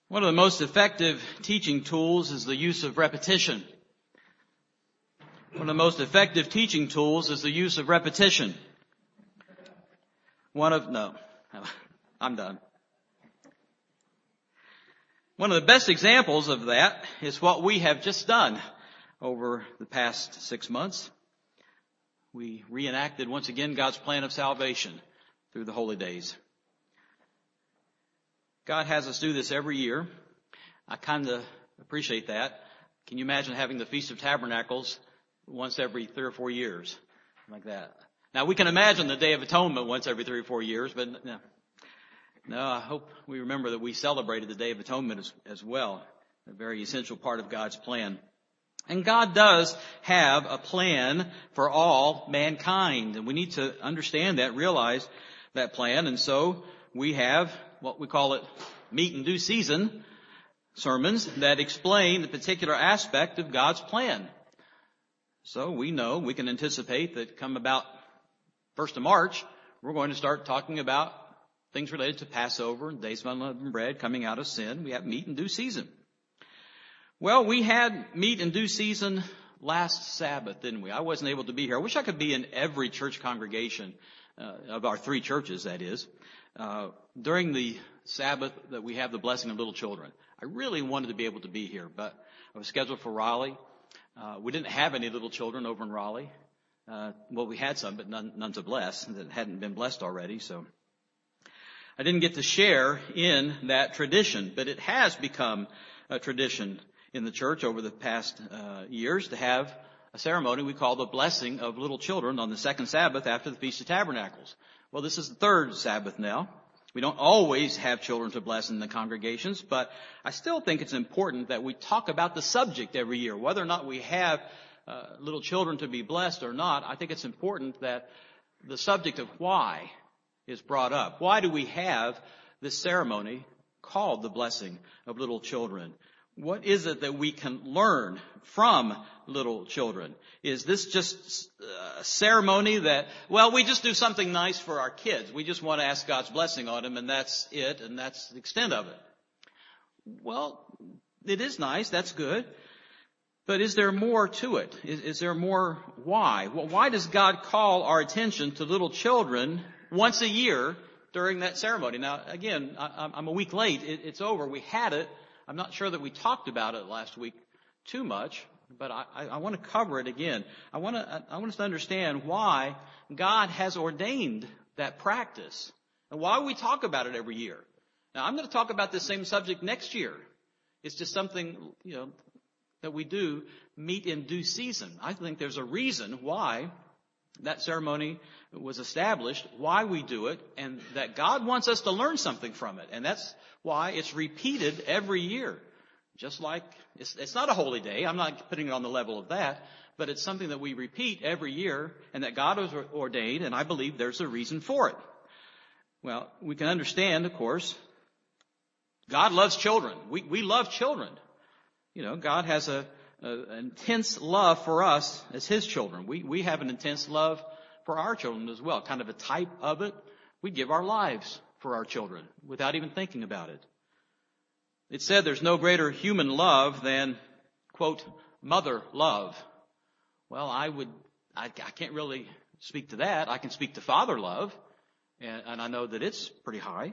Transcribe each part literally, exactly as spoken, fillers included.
One of the most effective teaching tools is the use of repetition. One of the most effective teaching tools is the use of repetition. One of, no, I'm done. One of the best examples of that is what we have just done over the past six months. We reenacted once again God's plan of salvation through the holy days. God has us do this every year. I kind of appreciate that. Can you imagine having the Feast of Tabernacles once every three or four years? Like that. Now, we can imagine the Day of Atonement once every three or four years, but no. No, I hope we remember that we celebrated the Day of Atonement as, as well. A very essential part of God's plan. And God does have a plan for all mankind. And we need to understand that, realize that plan. And so we have what we call it meet in due season sermons that explain the particular aspect of God's plan. So we know, we can anticipate that come about first of March, we're going to start talking about things related to Passover and days of unleavened bread, coming out of sin. We have meat in due season. Well, we had meat in due season last Sabbath, didn't we? I wasn't able to be here. I wish I could be in every church congregation uh, of our three churches, that is. Uh, during the Sabbath that we have the blessing of little children. I really wanted to be able to be here, but I was scheduled for Raleigh. Uh, we didn't have any little children over in Raleigh. Uh, well, we had some, but none, none to bless that hadn't been blessed already. So I didn't get to share in that tradition, but it has become a tradition in the church over the past uh, years to have a ceremony we call the blessing of little children on the second Sabbath after the Feast of Tabernacles. Well, this is the third Sabbath now. We don't always have children to bless in the congregations, but I still think it's important that we talk about the subject every year. Whether or not we have uh, little children to be blessed or not, I think it's important that the subject of why is brought up. Why do we have this ceremony called the blessing of little children? What is it that we can learn from little children? Is this just a ceremony that, well, we just do something nice for our kids. We just want to ask God's blessing on them, and that's it, and that's the extent of it. Well, it is nice. That's good. But is there more to it? Is, is there more why? Well, why does God call our attention to little children once a year during that ceremony? Now, again, I, I'm a week late. It, it's over. We had it. I'm not sure that we talked about it last week too much, but I, I, I want to cover it again. I want to, I want us to understand why God has ordained that practice and why we talk about it every year. Now, I'm going to talk about this same subject next year. It's just something, you know, that we do meet in due season. I think there's a reason why that ceremony was established, why we do it, and that God wants us to learn something from it. And that's why it's repeated every year. Just like, it's, it's not a holy day. I'm not putting it on the level of that. But it's something that we repeat every year and that God has ordained, and I believe there's a reason for it. Well, we can understand, of course, God loves children. We, we love children. You know, God has a, a, an intense love for us as His children. We, we have an intense love for our children as well, kind of a type of it. We give our lives for our children without even thinking about it. It said there's no greater human love than, quote, mother love. Well, I would, I, I can't really speak to that. I can speak to father love, and, and I know that it's pretty high.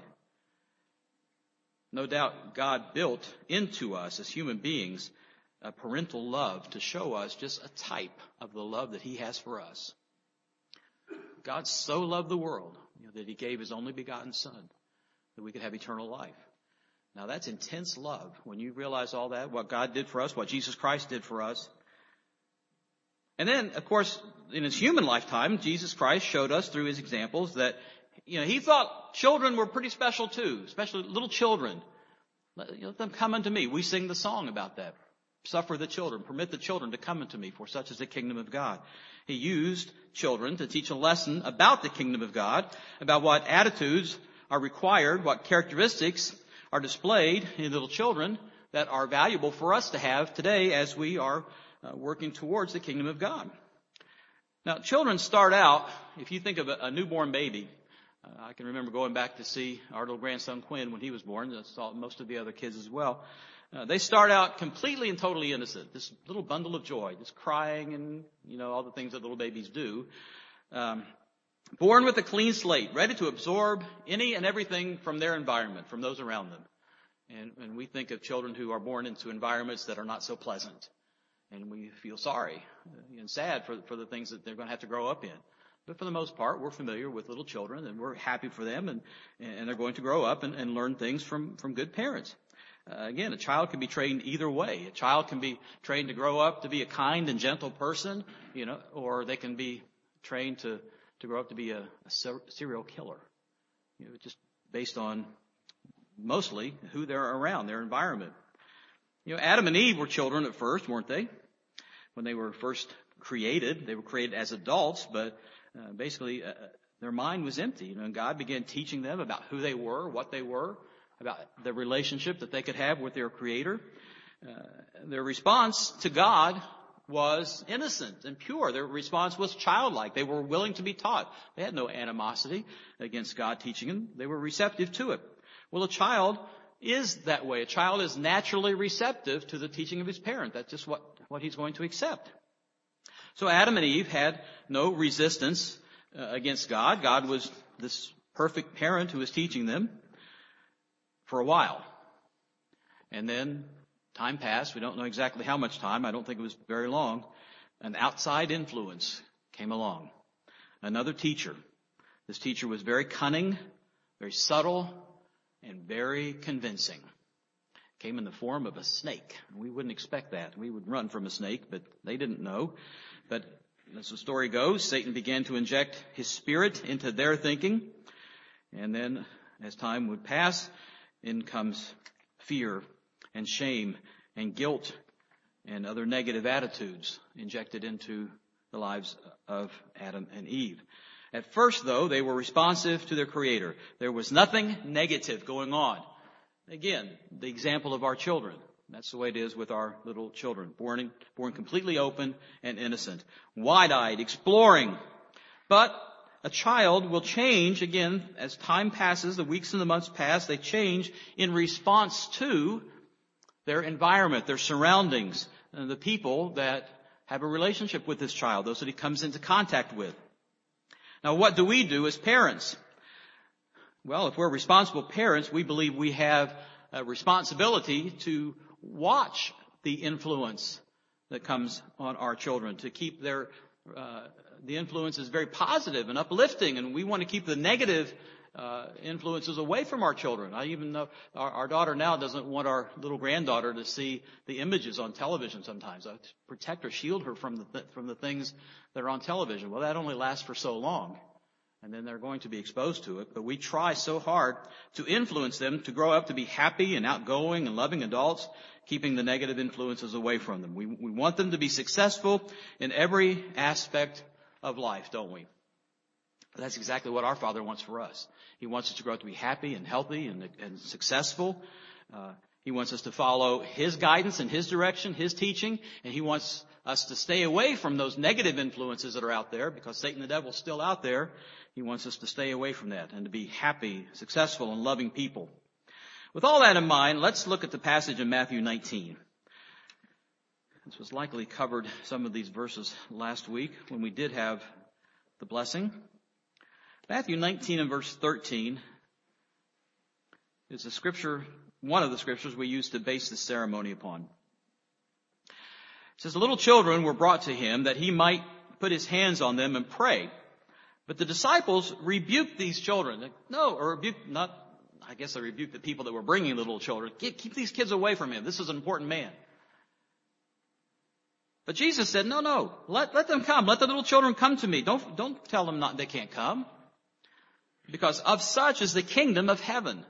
No doubt God built into us as human beings a parental love to show us just a type of the love that He has for us. God so loved the world, you know, that He gave His only begotten Son that we could have eternal life. Now that's intense love. When you realize all that, what God did for us, what Jesus Christ did for us. And then, of course, in His human lifetime, Jesus Christ showed us through His examples that, you know, He thought children were pretty special too, especially little children. Let, let them come unto me. We sing the song about that. Suffer the children, permit the children to come unto me, for such is the kingdom of God. He used children to teach a lesson about the kingdom of God, about what attitudes are required, what characteristics are displayed in little children that are valuable for us to have today as we are uh, working towards the kingdom of God. Now, children start out, if you think of a, a newborn baby, Uh, I can remember going back to see our little grandson Quinn when he was born. I saw most of the other kids as well. Uh, they start out completely and totally innocent. This little bundle of joy, just crying and, you know, all the things that little babies do. Um, born with a clean slate, ready to absorb any and everything from their environment, from those around them. And, and we think of children who are born into environments that are not so pleasant. And we feel sorry and sad for, for the things that they're going to have to grow up in. But for the most part, we're familiar with little children, and we're happy for them, and, and they're going to grow up and, and learn things from, from good parents. Uh, again, a child can be trained either way. A child can be trained to grow up to be a kind and gentle person, you know, or they can be trained to, to grow up to be a, a serial killer, you know, just based on mostly who they're around, their environment. You know, Adam and Eve were children at first, weren't they? When they were first created, they were created as adults, but uh, basically uh, their mind was empty. You know, and God began teaching them about who they were, what they were, about the relationship that they could have with their Creator. Uh, their response to God was innocent and pure. Their response was childlike. They were willing to be taught. They had no animosity against God teaching them. They were receptive to it. Well, a child is that way. A child is naturally receptive to the teaching of his parent. That's just what, what he's going to accept. So Adam and Eve had no resistance uh, against God. God was this perfect parent who was teaching them for a while. And then time passed. We don't know exactly how much time. I don't think it was very long. An outside influence came along. Another teacher. This teacher was very cunning, very subtle, and very convincing. Came in the form of a snake. We wouldn't expect that. We would run from a snake, but they didn't know. But as the story goes, Satan began to inject his spirit into their thinking. And then as time would pass, in comes fear and shame and guilt and other negative attitudes injected into the lives of Adam and Eve. At first, though, they were responsive to their Creator. There was nothing negative going on. Again, the example of our children. That's the way it is with our little children. Born, in, born completely open and innocent. Wide-eyed, exploring. But a child will change, again, as time passes, the weeks and the months pass, they change in response to their environment, their surroundings, and the people that have a relationship with this child, those that he comes into contact with. Now, what do we do as parents? Well, if we're responsible parents, we believe we have a responsibility to watch the influence that comes on our children, to keep their uh, the influences very positive and uplifting, and we want to keep the negative uh, influences away from our children. I even know our, our daughter now doesn't want our little granddaughter to see the images on television sometimes. I protect her, shield her from the th- from the things that are on television. Well, that only lasts for so long, and then they're going to be exposed to it. But we try so hard to influence them to grow up to be happy and outgoing and loving adults, keeping the negative influences away from them. We, we want them to be successful in every aspect of life, don't we? That's exactly what our Father wants for us. He wants us to grow up to be happy and healthy and, and successful. Uh, he wants us to follow His guidance and His direction, His teaching, and He wants us to stay away from those negative influences that are out there, because Satan the devil is still out there. He wants us to stay away from that and to be happy, successful, and loving people. With all that in mind, let's look at the passage in Matthew nineteen. This was likely covered some of these verses last week when we did have the blessing. Matthew nineteen and verse thirteen is the scripture, one of the scriptures we use to base this ceremony upon. It says, "The little children were brought to him that he might put his hands on them and pray. But the disciples rebuked these children." No, or rebuked, not, I guess they rebuked the people that were bringing the little children. Keep, keep these kids away from him. This is an important man. But Jesus said, no, no, let, let them come. Let the little children come to me. Don't, don't tell them not, they can't come. Because of such is the kingdom of heaven.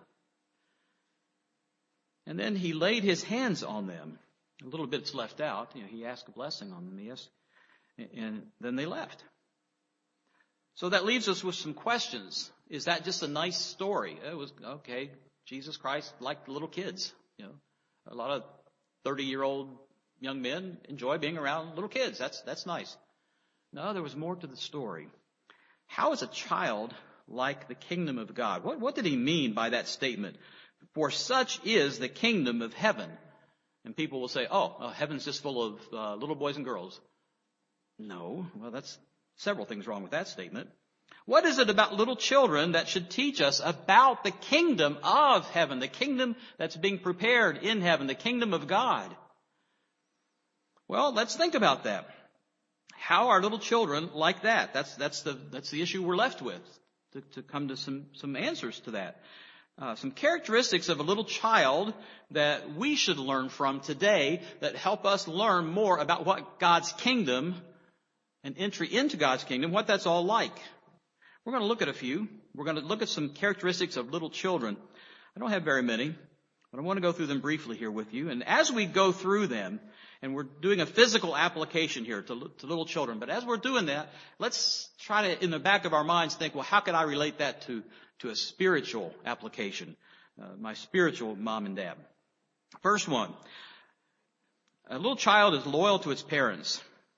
And then he laid his hands on them. A little bit's left out. You know, he asked a blessing on them, yes. And then they left. So that leaves us with some questions. Is that just a nice story? It was, okay, Jesus Christ liked little kids. You know, a lot of thirty-year-old young men enjoy being around little kids. That's, that's nice. No, there was more to the story. How is a child like the kingdom of God. What, what did he mean by that statement? For such is the kingdom of heaven. And people will say, oh, oh heaven's just full of uh, little boys and girls. No, well, that's several things wrong with that statement. What is it about little children that should teach us about the kingdom of heaven, the kingdom that's being prepared in heaven, the kingdom of God? Well, let's think about that. How are little children like that? That's, that's the, that's the issue we're left with, to, to come to some, some answers to that. Uh, some characteristics of a little child that we should learn from today that help us learn more about what God's kingdom and entry into God's kingdom, what that's all like. We're going to look at a few. We're going to look at some characteristics of little children. I don't have very many, but I want to go through them briefly here with you. And as we go through them, and we're doing a physical application here to, to little children, but as we're doing that, let's try to, in the back of our minds, think, well, how can I relate that to, to a spiritual application, uh, my spiritual mom and dad? First one, a little child is loyal to its parents.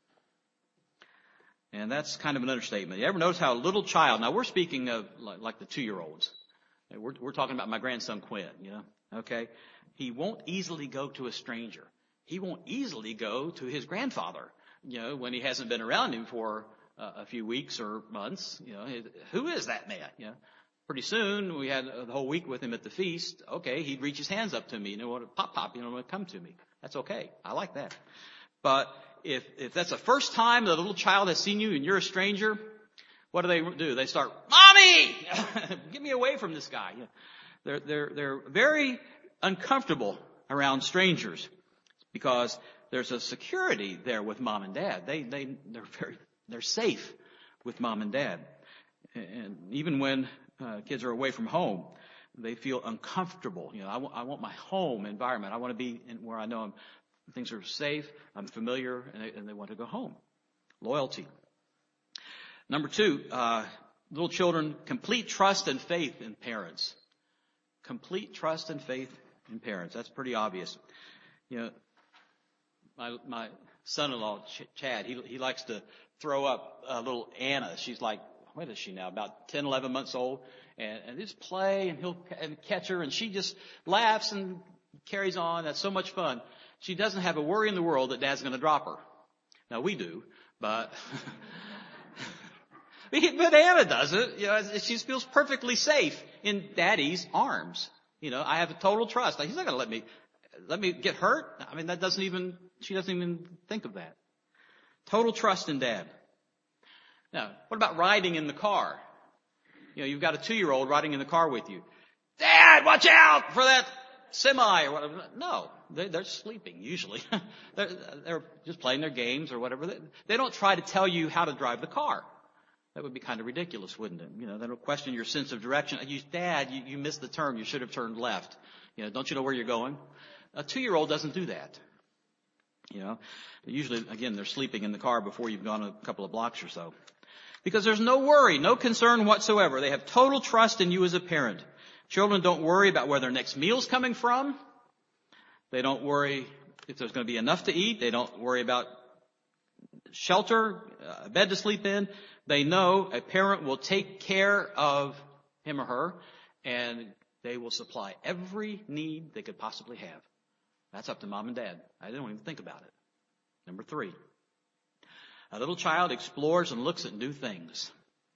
And that's kind of an understatement. You ever notice how a little child, now we're speaking of like, like the two-year-olds. We're, we're talking about my grandson Quinn, you know, okay? He won't easily go to a stranger. He won't easily go to his grandfather, you know, when he hasn't been around him for uh, a few weeks or months. You know, who is that man? You know, pretty soon we had the whole week with him at the feast. Okay, he'd reach his hands up to me, you know, pop, pop, you know, come to me. That's okay. I like that. But if if that's the first time that a little child has seen you and you're a stranger, what do they do? They start, Mommy, get me away from this guy. You know, they're they're they're very uncomfortable around strangers, because there's a security there with mom and dad. They, they, they're very, they're safe with mom and dad. And even when uh, kids are away from home, they feel uncomfortable. You know, I, w- I want my home environment. I want to be in where I know I'm, things are safe, I'm familiar, and they, and they want to go home. Loyalty. Number two, uh, little children, complete trust and faith in parents. Complete trust and faith in parents. That's pretty obvious. You know, My, my son-in-law, Ch- Chad, he, he likes to throw up uh, little Anna. She's like, what is she now? About ten, eleven months old. And, and just play, and he'll and catch her, and she just laughs and carries on. That's so much fun. She doesn't have a worry in the world that Dad's going to drop her. Now, we do, but but Anna doesn't. You know, she feels perfectly safe in Daddy's arms. You know, I have a total trust. He's not going to let me let me get hurt. I mean, that doesn't even. She doesn't even think of that. Total trust in Dad. Now, what about riding in the car? You know, you've got a two-year-old riding in the car with you. Dad, watch out for that semi or whatever. No, they, they're sleeping usually. they're, they're just playing their games or whatever. They, they don't try to tell you how to drive the car. That would be kind of ridiculous, wouldn't it? You know, they don't question your sense of direction. You, Dad, you, you missed the turn. You should have turned left. You know, don't you know where you're going? A two-year-old doesn't do that. You know, usually, again, they're sleeping in the car before you've gone a couple of blocks or so. Because there's no worry, no concern whatsoever. They have total trust in you as a parent. Children don't worry about where their next meal's coming from. They don't worry if there's going to be enough to eat. They don't worry about shelter, a bed to sleep in. They know a parent will take care of him or her, and they will supply every need they could possibly have. That's up to mom and dad. I don't even think about it. Number three, a little child explores and looks at new things.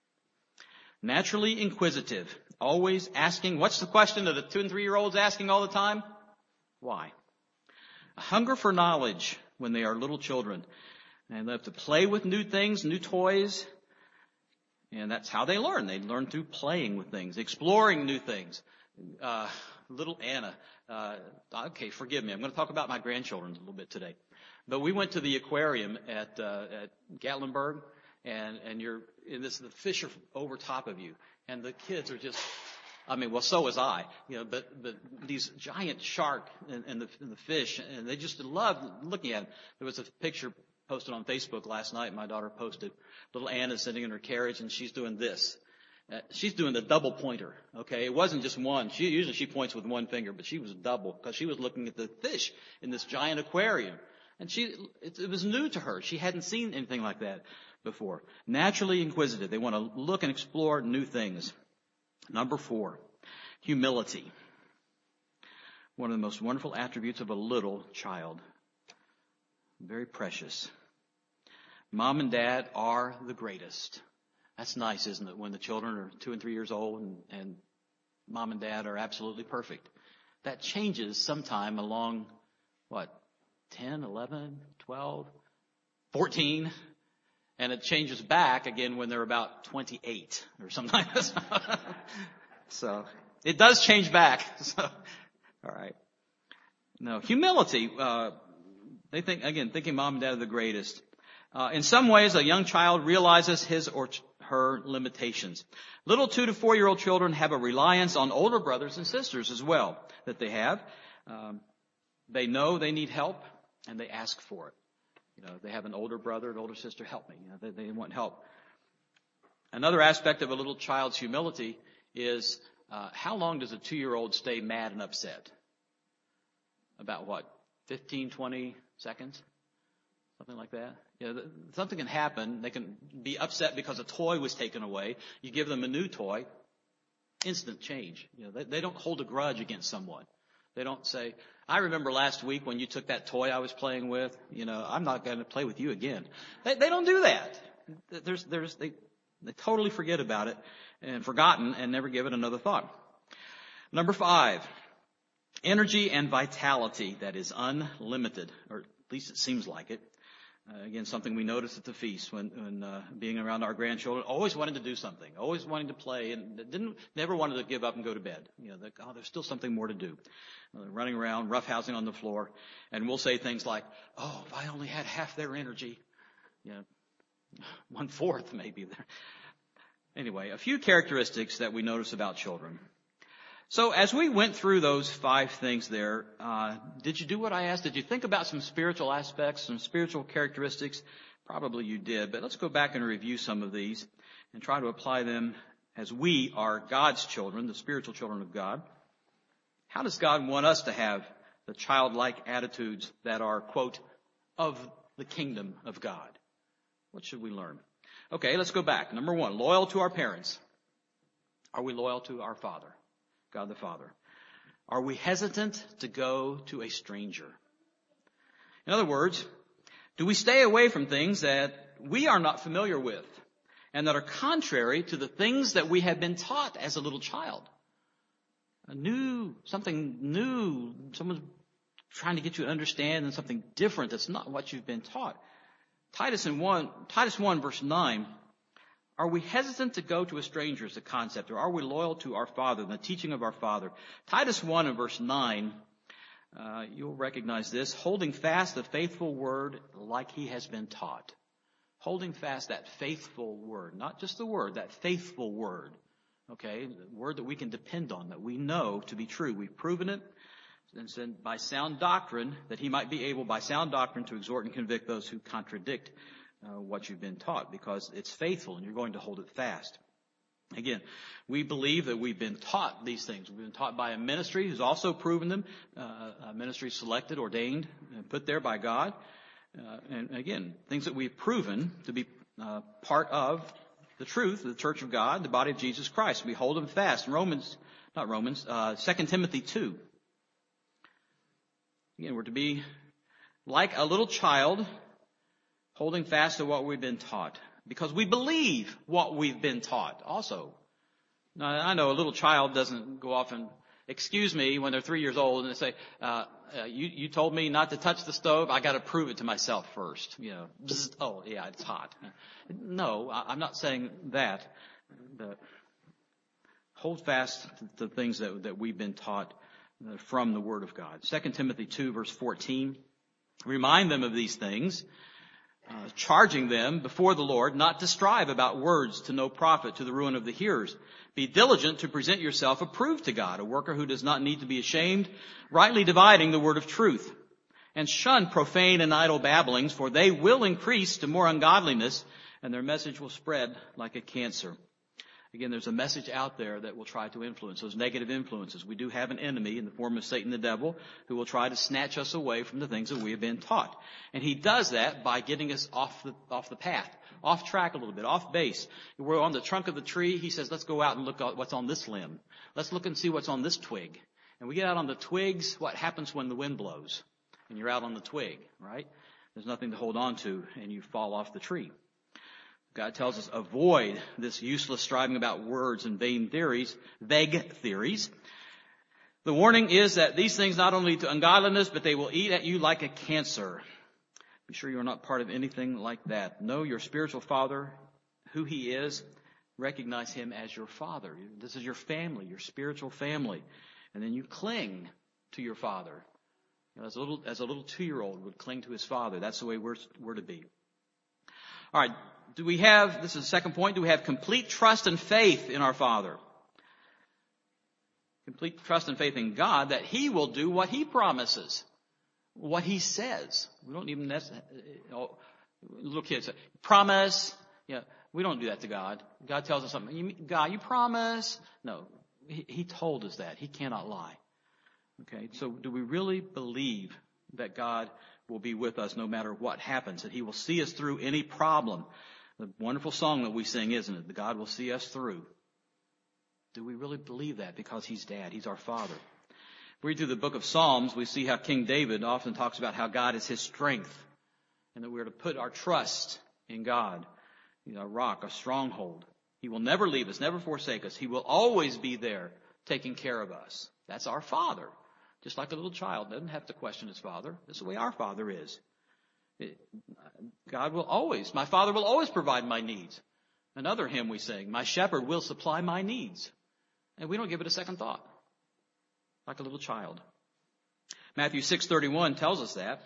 Naturally inquisitive, always asking, what's the question that the two and three-year-olds asking all the time? Why? A hunger for knowledge when they are little children. And they have to play with new things, new toys. And that's how they learn. They learn through playing with things, exploring new things. Uh, little Anna, uh, okay, forgive me. I'm going to talk about my grandchildren a little bit today. But we went to the aquarium at, uh, at Gatlinburg, and, and you're, and this, the fish are over top of you. And the kids are just, I mean, well, so was I, you know, but, but these giant shark and, and the, and the fish, and they just loved looking at them. There was a picture posted on Facebook last night. My daughter posted little Anna sitting in her carriage, and she's doing this. Uh, she's doing the double pointer, okay? It wasn't just one. She usually she points with one finger, but she was double because she was looking at the fish in this giant aquarium. And she, it, it was new to her. She hadn't seen anything like that before. Naturally inquisitive. They want to look and explore new things. Number four, humility. One of the most wonderful attributes of a little child. Very precious. Mom and dad are the greatest. That's nice, isn't it? When the children are two and three years old and, and mom and dad are absolutely perfect. That changes sometime along, what, ten, eleven, twelve, fourteen, and it changes back again when they're about twenty-eight or something like this. So it does change back. So, all right. No, humility. Uh, they think, again, thinking mom and dad are the greatest. Uh, in some ways, a young child realizes his or her limitations. Little two to four year old children have a reliance on older brothers and sisters as well that they have. Um, they know they need help and they ask for it. You know, they have an older brother, an older sister, help me. You know, they, they want help. Another aspect of a little child's humility is uh, how long does a two year old stay mad and upset? About what? fifteen, twenty seconds? Something like that. You know, something can happen. They can be upset because a toy was taken away. You give them a new toy, instant change. You know, they, they don't hold a grudge against someone. They don't say, I remember last week when you took that toy I was playing with, you know, I'm not going to play with you again. They, they don't do that. There's, there's, they, they totally forget about it and forgotten and never give it another thought. Number five, energy and vitality that is unlimited, or at least it seems like it. Uh, again, something we noticed at the feast when, when uh, being around our grandchildren, always wanting to do something, always wanting to play, and didn't never wanted to give up and go to bed. You know, like, oh, there's still something more to do. Uh, running around, roughhousing on the floor, and we'll say things like, "Oh, if I only had half their energy, you know, one fourth maybe." Anyway, a few characteristics that we notice about children. So as we went through those five things there, uh, did you do what I asked? Did you think about some spiritual aspects, some spiritual characteristics? Probably you did, but let's go back and review some of these and try to apply them as we are God's children, the spiritual children of God. How does God want us to have the childlike attitudes that are, quote, of the kingdom of God? What should we learn? Okay, let's go back. Number one, loyal to our parents. Are we loyal to our Father? God the Father. Are we hesitant to go to a stranger? In other words, do we stay away from things that we are not familiar with and that are contrary to the things that we have been taught as a little child? A new, something new, someone's trying to get you to understand and something different that's not what you've been taught. Titus in one, Titus one verse nine, are we hesitant to go to a stranger as a concept, or are we loyal to our Father and the teaching of our Father? Titus one and verse nine, uh, you'll recognize this, holding fast the faithful word like he has been taught. Holding fast that faithful word, not just the word, that faithful word. Okay, the word that we can depend on, that we know to be true. We've proven it. And said by sound doctrine, that he might be able by sound doctrine to exhort and convict those who contradict Uh, what you've been taught, because it's faithful and you're going to hold it fast. Again, we believe that we've been taught these things. We've been taught by a ministry who's also proven them, uh, a ministry selected, ordained, and put there by God. Uh, and again, things that we've proven to be uh, part of the truth, the church of God, the body of Jesus Christ. We hold them fast. In Romans, not Romans, uh, Second Timothy two. Again, we're to be like a little child, holding fast to what we've been taught, because we believe what we've been taught also. Now, I know a little child doesn't go off and excuse me when they're three years old and they say, uh, uh, you, you told me not to touch the stove. I got to prove it to myself first. You know, bzz, oh yeah, it's hot. No, I, I'm not saying that, but hold fast to the things that, that we've been taught uh, from the Word of God. Second Timothy two verse fourteen, remind them of these things, Uh, charging them before the Lord not to strive about words to no profit, to the ruin of the hearers. Be diligent to present yourself approved to God, a worker who does not need to be ashamed, rightly dividing the word of truth. And shun profane and idle babblings, for they will increase to more ungodliness, and their message will spread like a cancer. Again, there's a message out there that will try to influence, those negative influences. We do have an enemy in the form of Satan the devil who will try to snatch us away from the things that we have been taught. And he does that by getting us off the, off the path, off track a little bit, off base. We're on the trunk of the tree. He says, let's go out and look at what's on this limb. Let's look and see what's on this twig. And we get out on the twigs. What happens when the wind blows? And you're out on the twig, right? There's nothing to hold on to, and you fall off the tree. God tells us, avoid this useless striving about words and vain theories, vague theories. The warning is that these things not only lead to ungodliness, but they will eat at you like a cancer. Be sure you are not part of anything like that. Know your spiritual father, who he is. Recognize him as your father. This is your family, your spiritual family. And then you cling to your father. You know, as a little, as a little two-year-old would cling to his father. That's the way we're, we're to be. All right. Do we have, this is the second point, do we have complete trust and faith in our Father? Complete trust and faith in God that he will do what he promises, what he says. We don't even necessarily, you know, little kids say, promise. Yeah, we don't do that to God. God tells us something. You, God, you promise? No, he, he told us that. He cannot lie. Okay, so do we really believe that God will be with us no matter what happens, that he will see us through any problem? The wonderful song that we sing, isn't it? That God will see us through. Do we really believe that? Because he's Dad. He's our Father. If we read through the book of Psalms, we see how King David often talks about how God is his strength and that we're to put our trust in God. He's a rock, a stronghold. He will never leave us, never forsake us. He will always be there taking care of us. That's our Father. Just like a little child doesn't have to question his father. That's the way our Father is. God will always, my Father will always provide my needs. Another hymn we sing, my shepherd will supply my needs. And we don't give it a second thought. Like a little child. Matthew six thirty-one tells us that.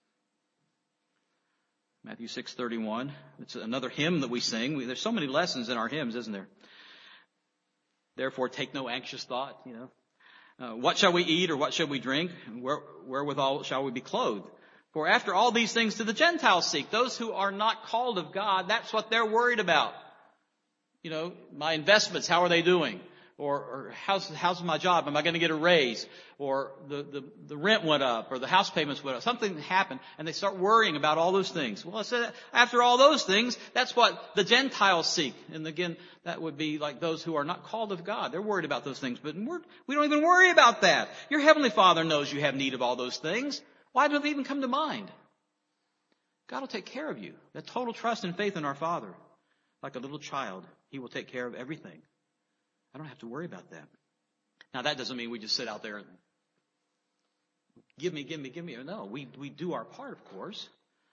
Matthew six thirty-one. It's another hymn that we sing. We, there's so many lessons in our hymns, isn't there? Therefore, take no anxious thought, you know. Uh, what shall we eat or what shall we drink? Where, wherewithal shall we be clothed? For after all these things do the Gentiles seek. Those who are not called of God, that's what they're worried about. You know, my investments, how are they doing? Or, or how's, how's my job? Am I going to get a raise? Or the, the, the rent went up, or the house payments went up. Something happened, and they start worrying about all those things. Well, I said, after all those things, that's what the Gentiles seek. And again, that would be like those who are not called of God. They're worried about those things, but we're, we don't even worry about that. Your Heavenly Father knows you have need of all those things. Why do they even come to mind? God will take care of you. That total trust and faith in our Father. Like a little child, he will take care of everything. I don't have to worry about that. Now, that doesn't mean we just sit out there and give me, give me, give me. No, we, we do our part, of course.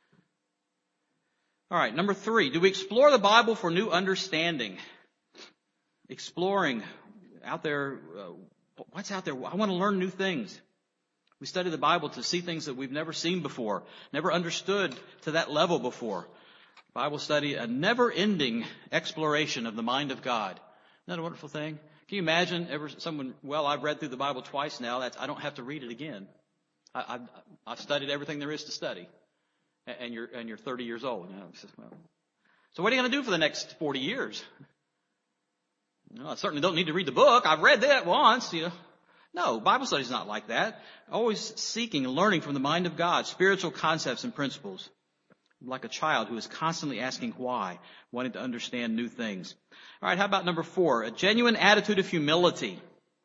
All right, number three, do we explore the Bible for new understanding? Exploring out there, uh, what's out there? I want to learn new things. We study the Bible to see things that we've never seen before, never understood to that level before. Bible study, a never-ending exploration of the mind of God. Isn't that a wonderful thing? Can you imagine ever someone, well, I've read through the Bible twice now. That's, I don't have to read it again. I, I've, I've studied everything there is to study. And you're, and you're thirty years old. You know, well, so what are you going to do for the next forty years? No, I certainly don't need to read the book. I've read that once, you know. No, Bible study is not like that. Always seeking and learning from the mind of God, spiritual concepts and principles. Like a child who is constantly asking why, wanting to understand new things. All right, how about number four? A genuine attitude of humility.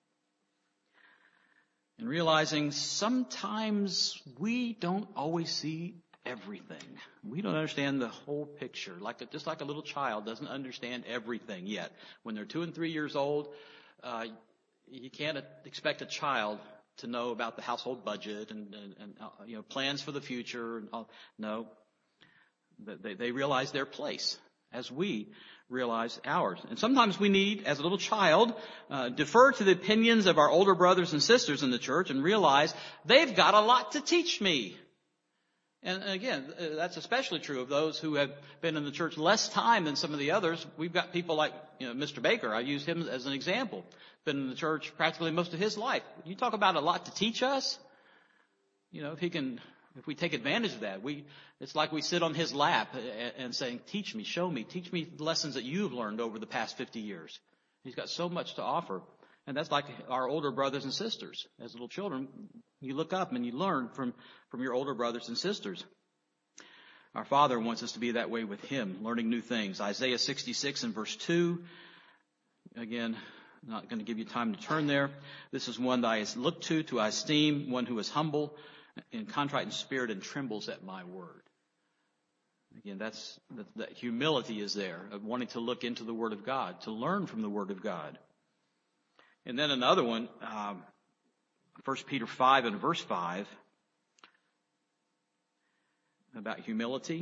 And realizing sometimes we don't always see everything. We don't understand the whole picture. Like a, just like a little child doesn't understand everything yet. When they're two and three years old, uh, you can't expect a child to know about the household budget and, and, and uh, you know, plans for the future. And all. No. They, they realize their place as we realize ours. And sometimes we need, as a little child, uh, defer to the opinions of our older brothers and sisters in the church and realize they've got a lot to teach me. And again, that's especially true of those who have been in the church less time than some of the others. We've got people like, you know, Mister Baker. I use him as an example. Been in the church practically most of his life. You talk about a lot to teach us. You know, if he can... If we take advantage of that, we, it's like we sit on his lap and saying, teach me, show me, teach me lessons that you've learned over the past fifty years. He's got so much to offer. And that's like our older brothers and sisters. As little children, you look up and you learn from, from your older brothers and sisters. Our Father wants us to be that way with Him, learning new things. Isaiah sixty-six and verse two. Again, I'm not going to give you time to turn there. This is one that I look to, to I esteem, one who is humble and contrite in spirit and trembles at my word. Again, that's that, that humility is there, of wanting to look into the Word of God, to learn from the Word of God. And then another one, um, First Peter five and verse five, about humility.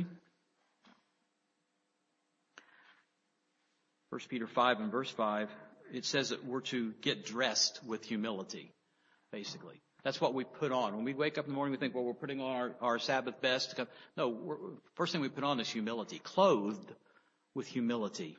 First Peter five and verse five, it says that we're to get dressed with humility, basically. That's what we put on. When we wake up in the morning, we think, well, we're putting on our, our Sabbath best. No, we're, first thing we put on is humility, clothed with humility.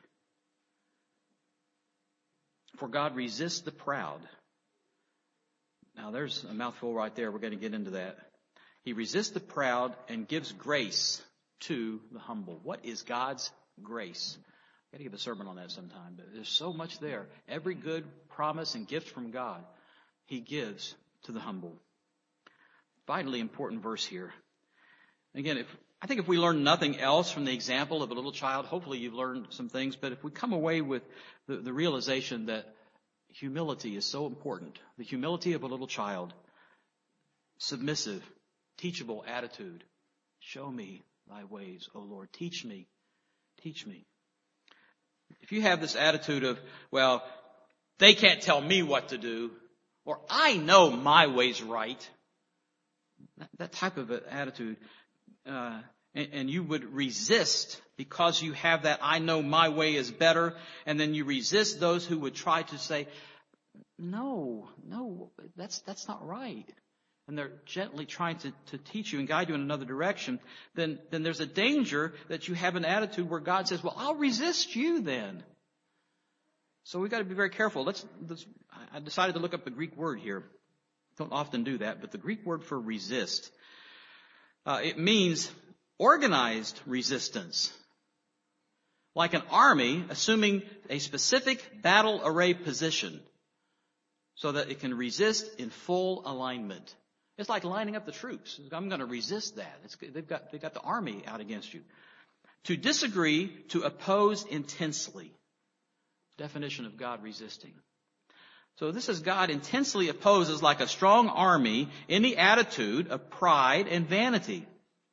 For God resists the proud. Now, there's a mouthful right there. We're going to get into that. He resists the proud and gives grace to the humble. What is God's grace? I've got to give a sermon on that sometime, but there's so much there. Every good promise and gift from God, He gives to the humble. Vitally important verse here. Again, if I think if we learn nothing else from the example of a little child, hopefully you've learned some things, but if we come away with the, the realization that humility is so important, the humility of a little child, submissive, teachable attitude. Show me thy ways, O Lord. Teach me. Teach me. If you have this attitude of, well, they can't tell me what to do, or I know my way's right, that, that type of an attitude, uh, and, and you would resist because you have that I know my way is better, and then you resist those who would try to say, no, no, that's that's not right. And they're gently trying to, to teach you and guide you in another direction, then, then there's a danger that you have an attitude where God says, well, I'll resist you then. So we've got to be very careful. Let's, let's, I decided to look up the Greek word here. Don't often do that, but the Greek word for resist, uh, it means organized resistance. Like an army assuming a specific battle array position so that it can resist in full alignment. It's like lining up the troops. I'm going to resist that. It's, they've got, they've got the army out against you. To disagree, to oppose intensely. Definition of God resisting. So this is God intensely opposes like a strong army in the attitude of pride and vanity.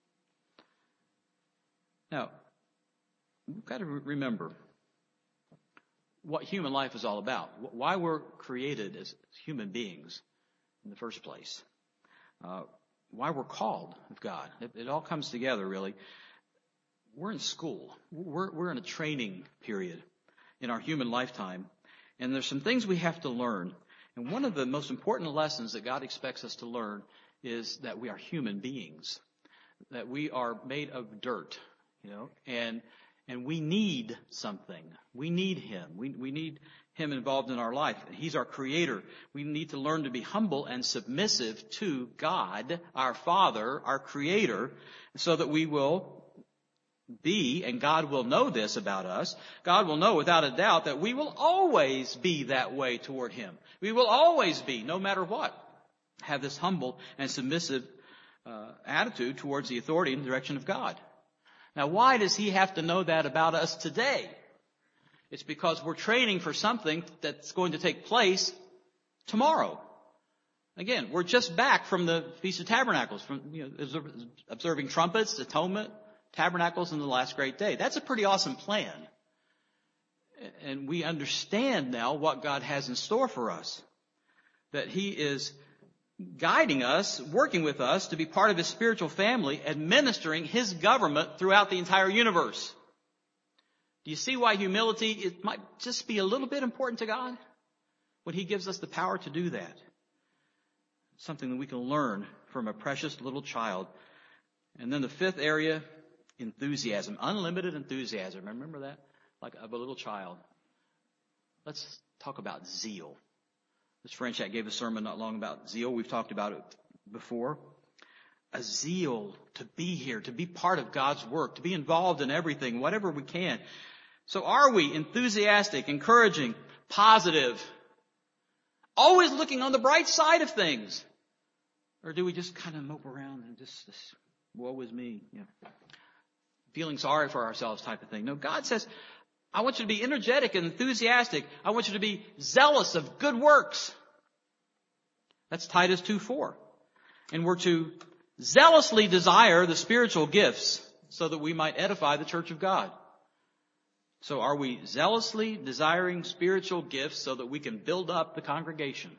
Now, we've got to remember what human life is all about. Why we're created as human beings in the first place. Uh, why we're called of God. It, it all comes together, really. We're in school. We're, we're in a training period in our human lifetime. And there's some things we have to learn. And one of the most important lessons that God expects us to learn is that we are human beings. That we are made of dirt, you know, and and we need something. We need Him. We, we need Him involved in our life. He's our Creator. We need to learn to be humble and submissive to God, our Father, our Creator, so that we will be, and God will know this about us, God will know without a doubt that we will always be that way toward Him. We will always be, no matter what, have this humble and submissive uh, attitude towards the authority and direction of God. Now, why does He have to know that about us today? It's because we're training for something that's going to take place tomorrow. Again, we're just back from the Feast of Tabernacles, from you know, observing trumpets, atonement, tabernacles, and the last great day. That's a pretty awesome plan. And we understand now what God has in store for us. That He is guiding us, working with us to be part of His spiritual family, administering His government throughout the entire universe. Do you see why humility, it might just be a little bit important to God when He gives us the power to do that? Something that we can learn from a precious little child. And then the fifth area, enthusiasm, unlimited enthusiasm. Remember that? Like of a little child. Let's talk about zeal. This Frenchak gave a sermon not long about zeal. We've talked about it before. A zeal to be here, to be part of God's work, to be involved in everything, whatever we can. So are we enthusiastic, encouraging, positive, always looking on the bright side of things? Or do we just kind of mope around and just, just woe is me? Yeah. feeling sorry for ourselves type of thing. No, God says, I want you to be energetic and enthusiastic. I want you to be zealous of good works. That's Titus two four. And we're to zealously desire the spiritual gifts so that we might edify the church of God. So are we zealously desiring spiritual gifts so that we can build up the congregation?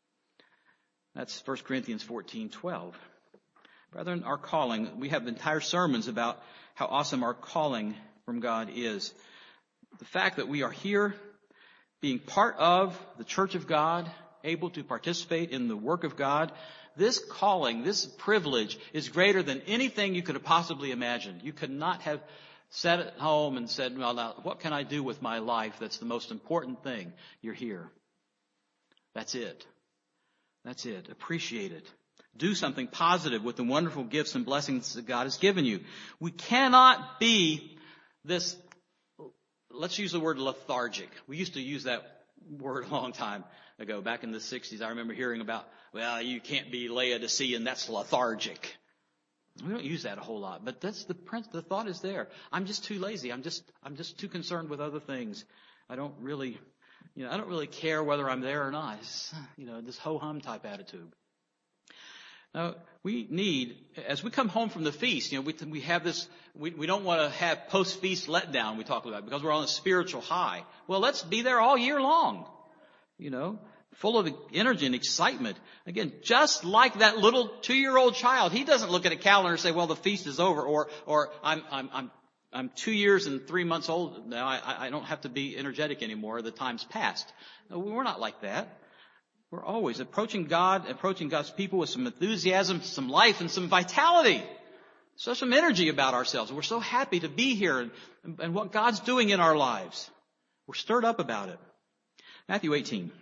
That's First Corinthians fourteen twelve. Brethren, our calling, we have entire sermons about how awesome our calling from God is. The fact that we are here, being part of the church of God, able to participate in the work of God, this calling, this privilege is greater than anything you could have possibly imagined. You could not have sat at home and said, well, now, what can I do with my life that's the most important thing? You're here. That's it. That's it. Appreciate it. Do something positive with the wonderful gifts and blessings that God has given you. We cannot be this, let's use the word lethargic. We used to use that word a long time ago, back in the sixties. I remember hearing about, well, you can't be Laodicean, that's lethargic. We don't use that a whole lot, but that's the the thought is there. I'm just too lazy. I'm just I'm just too concerned with other things. I don't really, you know, I don't really care whether I'm there or not. It's, you know, this ho-hum type attitude. Now, we need, as we come home from the feast, you know, we we have this, we, we don't want to have post-feast letdown we talk about because we're on a spiritual high. Well, let's be there all year long, you know, full of energy and excitement. Again, just like that little two-year-old child, he doesn't look at a calendar and say, well, the feast is over, or or I'm I'm I'm I'm two years and three months old now. I I don't have to be energetic anymore. The time's passed. No, we're not like that. We're always approaching God, approaching God's people with some enthusiasm, some life, and some vitality. So some energy about ourselves. We're so happy to be here and, and what God's doing in our lives. We're stirred up about it. Matthew eighteen.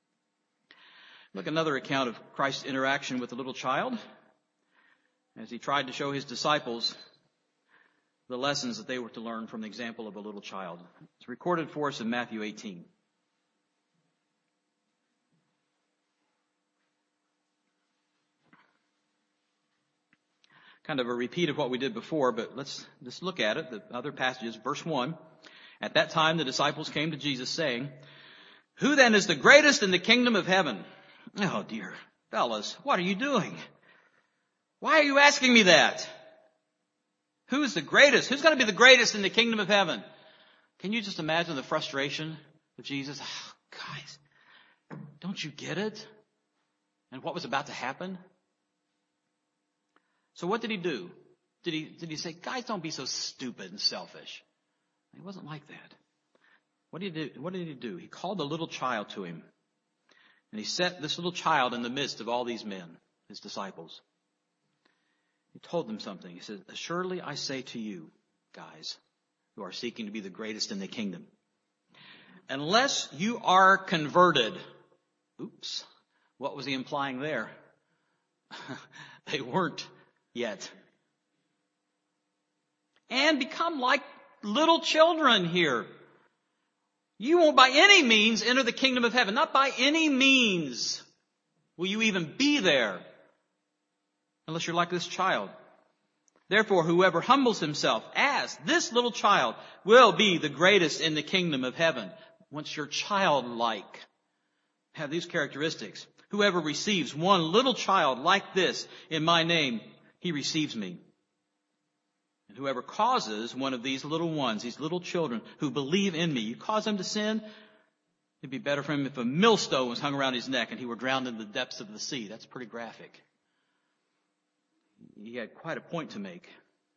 Look, another account of Christ's interaction with the little child as he tried to show his disciples the lessons that they were to learn from the example of a little child. It's recorded for us in Matthew eighteen. Kind of a repeat of what we did before, but let's just look at it. The other passages, verse one. At that time the disciples came to Jesus saying, who then is the greatest in the kingdom of heaven? Oh dear, fellas, what are you doing? Why are you asking me that? Who's the greatest? Who's going to be the greatest in the kingdom of heaven? Can you just imagine the frustration of Jesus? Oh, guys, don't you get it? And what was about to happen? So what did he do? Did he, did he say, guys, don't be so stupid and selfish? He wasn't like that. What did he do? What did he do? He called a little child to him. And he set this little child in the midst of all these men, his disciples. He told them something. He said, assuredly I say to you, guys, who are seeking to be the greatest in the kingdom, unless you are converted. Oops. What was he implying there? They weren't yet. And become like little children here. You won't by any means enter the kingdom of heaven. Not by any means will you even be there unless you're like this child. Therefore, whoever humbles himself as this little child will be the greatest in the kingdom of heaven. Once you're childlike, have these characteristics. Whoever receives one little child like this in my name, he receives me. And whoever causes one of these little ones, these little children who believe in me, you cause them to sin, it'd be better for him if a millstone was hung around his neck and he were drowned in the depths of the sea. That's pretty graphic. He had quite a point to make.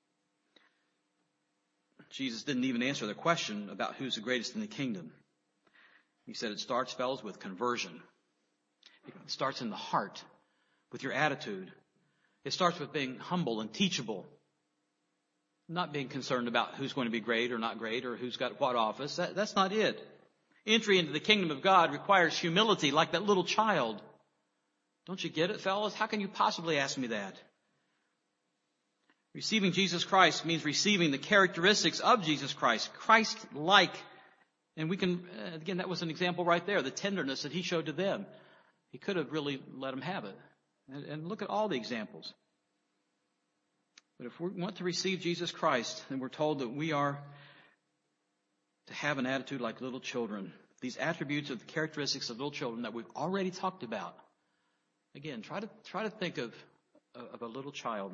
Jesus didn't even answer the question about who's the greatest in the kingdom. He said it starts, fellas, with conversion. It starts in the heart, with your attitude. It starts with being humble and teachable. Not being concerned about who's going to be great or not great or who's got what office. That, that's not it. Entry into the kingdom of God requires humility like that little child. Don't you get it, fellas? How can you possibly ask me that? Receiving Jesus Christ means receiving the characteristics of Jesus Christ. Christ-like. And we can, again, that was an example right there. The tenderness that he showed to them. He could have really let them have it. And, and look at all the examples. But if we want to receive Jesus Christ, then we're told that we are to have an attitude like little children. These attributes are the characteristics of little children that we've already talked about. Again, try to try to think of, of a little child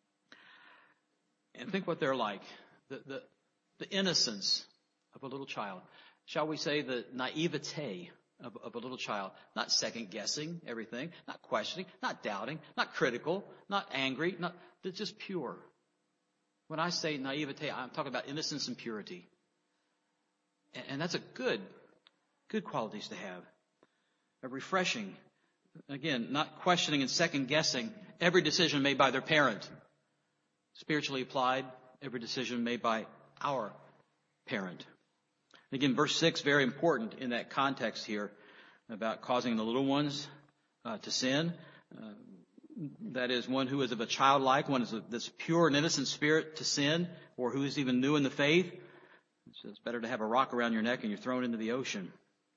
and think what they're like. The, the, the innocence of a little child. Shall we say the naivete of, of a little child? Not second guessing everything, not questioning, not doubting, not critical, not angry, not, they're just pure. When I say naivete, I'm talking about innocence and purity. And, and that's a good, good qualities to have. A refreshing, again, not questioning and second guessing every decision made by their parent. Spiritually applied, every decision made by our parent. Again, verse six, very important in that context here about causing the little ones uh, to sin. Uh, that is, one who is of a childlike, one is of this pure and innocent spirit to sin, or who is even new in the faith. So it's better to have a rock around your neck and you're thrown into the ocean.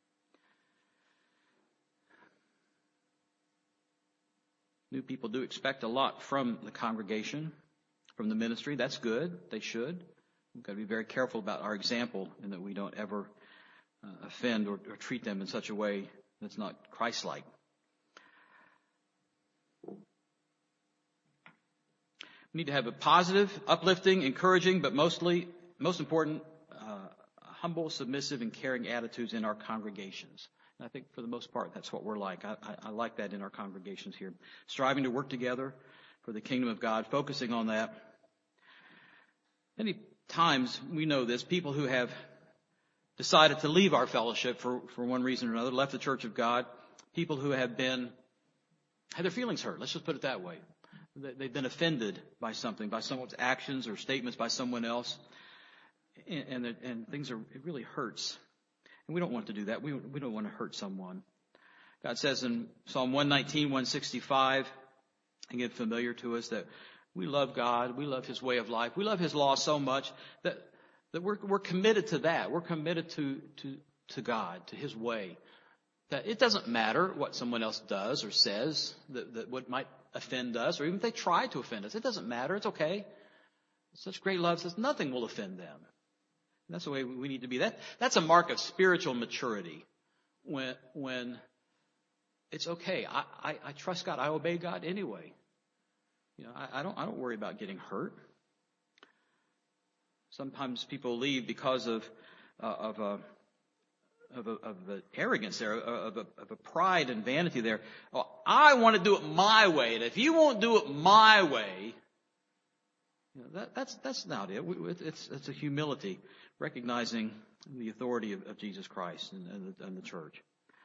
New people do expect a lot from the congregation, from the ministry. That's good. They should. We've got to be very careful about our example and that we don't ever uh, offend or, or treat them in such a way that's not Christ-like. We need to have a positive, uplifting, encouraging, but mostly, most important, uh, humble, submissive, and caring attitudes in our congregations. And I think for the most part, that's what we're like. I, I, I like that in our congregations here. Striving to work together for the kingdom of God, focusing on that. Many times, we know this, people who have decided to leave our fellowship for, for one reason or another, left the church of God, people who have been, had their feelings hurt, let's just put it that way. They've been offended by something, by someone's actions or statements by someone else, and, and, and things are, it really hurts. And we don't want to do that. We, we don't want to hurt someone. God says in Psalm one nineteen, one sixty-five, again familiar to us, that we love God, we love His way of life, we love His law so much that, that we're, we're committed to that. We're committed to, to, to God, to His way. That it doesn't matter what someone else does or says, that, that what might offend us, or even if they try to offend us. It doesn't matter. It's okay. Such great love says nothing will offend them. And that's the way we need to be. That, that's a mark of spiritual maturity. When, when it's okay. I, I, I trust God. I obey God anyway. You know, I, I don't, I don't worry about getting hurt. Sometimes people leave because of, uh, of a, Of a, of a arrogance there, of a, of a pride and vanity there. Oh, I want to do it my way, and if you won't do it my way, you know, that, that's that's not it. It's it's a humility, recognizing the authority of, of Jesus Christ and, and, the, and the church.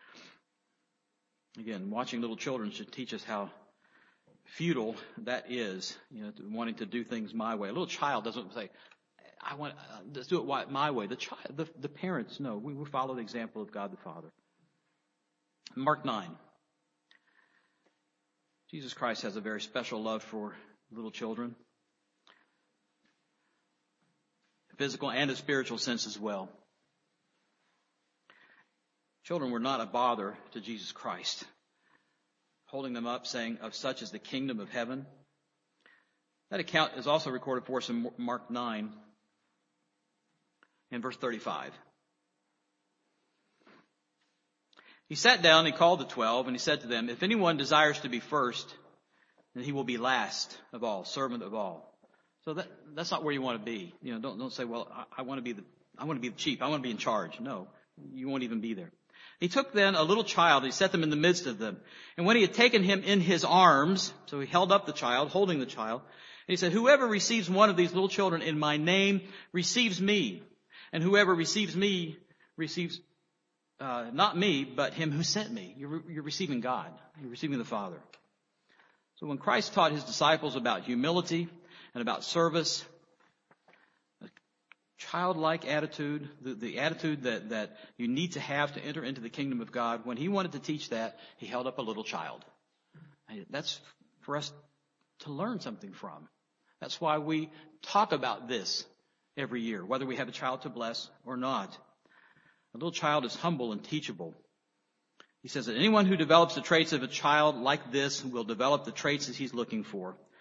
Again, watching little children should teach us how futile that is. You know, wanting to do things my way. A little child doesn't say, I want, uh, let's do it my way. The child, the, the parents, no, we, we follow the example of God the Father. Mark nine. Jesus Christ has a very special love for little children. A physical and a spiritual sense as well. Children were not a bother to Jesus Christ. Holding them up, saying, of such is the kingdom of heaven. That account is also recorded for us in Mark nine. In verse thirty-five. He sat down, he called the twelve, and he said to them, if anyone desires to be first, then he will be last of all, servant of all. So that, that's not where you want to be. You know, don't, don't say, well, I, I want to be the, I want to be the chief. I want to be in charge. No, you won't even be there. He took then a little child, he set them in the midst of them. And when he had taken him in his arms, so he held up the child, holding the child, and he said, whoever receives one of these little children in my name receives me. And whoever receives me receives uh, not me, but him who sent me. You're, you're receiving God. You're receiving the Father. So when Christ taught his disciples about humility and about service, a childlike attitude, the, the attitude that, that you need to have to enter into the kingdom of God, when he wanted to teach that, he held up a little child. That's for us to learn something from. That's why we talk about this every year, whether we have a child to bless or not. A little child is humble and teachable. He says that anyone who develops the traits of a child like this will develop the traits that he's looking for.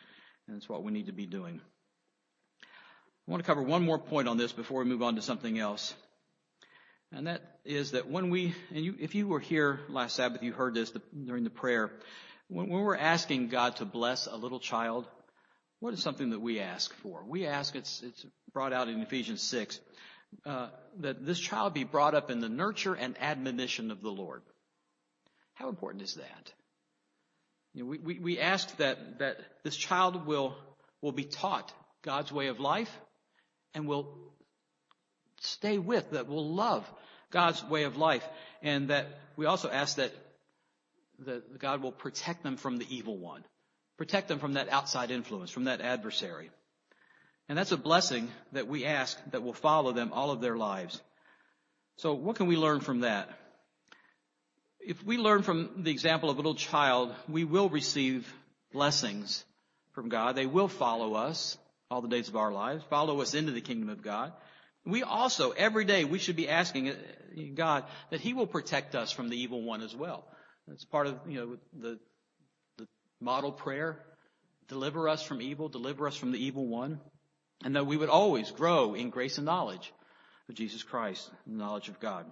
And it's what we need to be doing. I want to cover one more point on this before we move on to something else. And that is that when we, and you, if you were here last Sabbath, you heard this during the prayer. When, when we're asking God to bless a little child, what is something that we ask for? We ask, it's, it's brought out in Ephesians six, uh, that this child be brought up in the nurture and admonition of the Lord. How important is that? You know, we, we, we ask that, that this child will, will be taught God's way of life and will stay with, that will love God's way of life. And that we also ask that, that God will protect them from the evil one. Protect them from that outside influence, from that adversary. And that's a blessing that we ask that will follow them all of their lives. So what can we learn from that? If we learn from the example of a little child, we will receive blessings from God. They will follow us all the days of our lives, follow us into the kingdom of God. We also, every day, we should be asking God that He will protect us from the evil one as well. That's part of, you know, the, the model prayer. Deliver us from evil, deliver us from the evil one. And that we would always grow in grace and knowledge of Jesus Christ, and knowledge of God.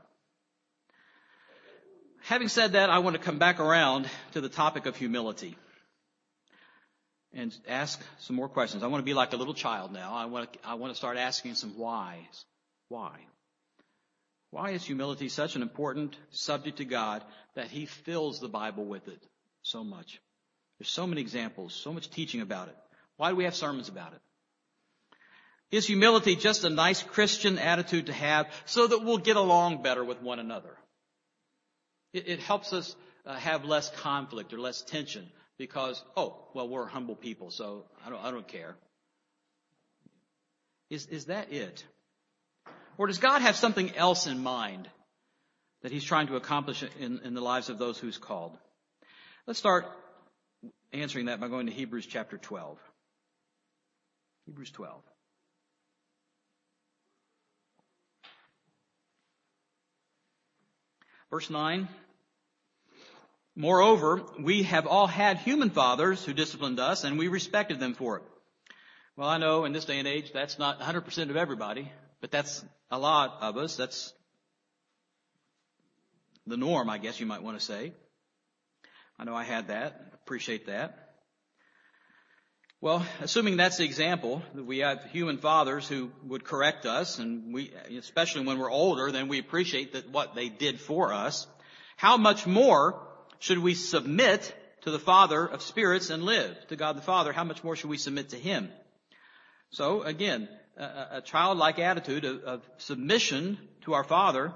Having said that, I want to come back around to the topic of humility and ask some more questions. I want to be like a little child now. I want to, I want to start asking some whys. Why? Why is humility such an important subject to God that He fills the Bible with it so much? There's so many examples, so much teaching about it. Why do we have sermons about it? Is humility just a nice Christian attitude to have so that we'll get along better with one another? It, it helps us uh, have less conflict or less tension because, oh, well, we're humble people, so I don't, I don't care. Is, is that it? Or does God have something else in mind that He's trying to accomplish in, in the lives of those who's called? Let's start answering that by going to Hebrews chapter twelve. Hebrews twelve. Verse nine. Moreover, we have all had human fathers who disciplined us, and we respected them for it. Well, I know in this day and age, that's not one hundred percent of everybody, but that's a lot of us. That's the norm, I guess you might want to say. I know I had that. Appreciate that. Well, assuming that's the example, that we have human fathers who would correct us, and we, especially when we're older, then we appreciate that what they did for us. How much more should we submit to the Father of spirits and live? To God the Father, how much more should we submit to Him? So again, a, a childlike attitude of, of submission to our Father,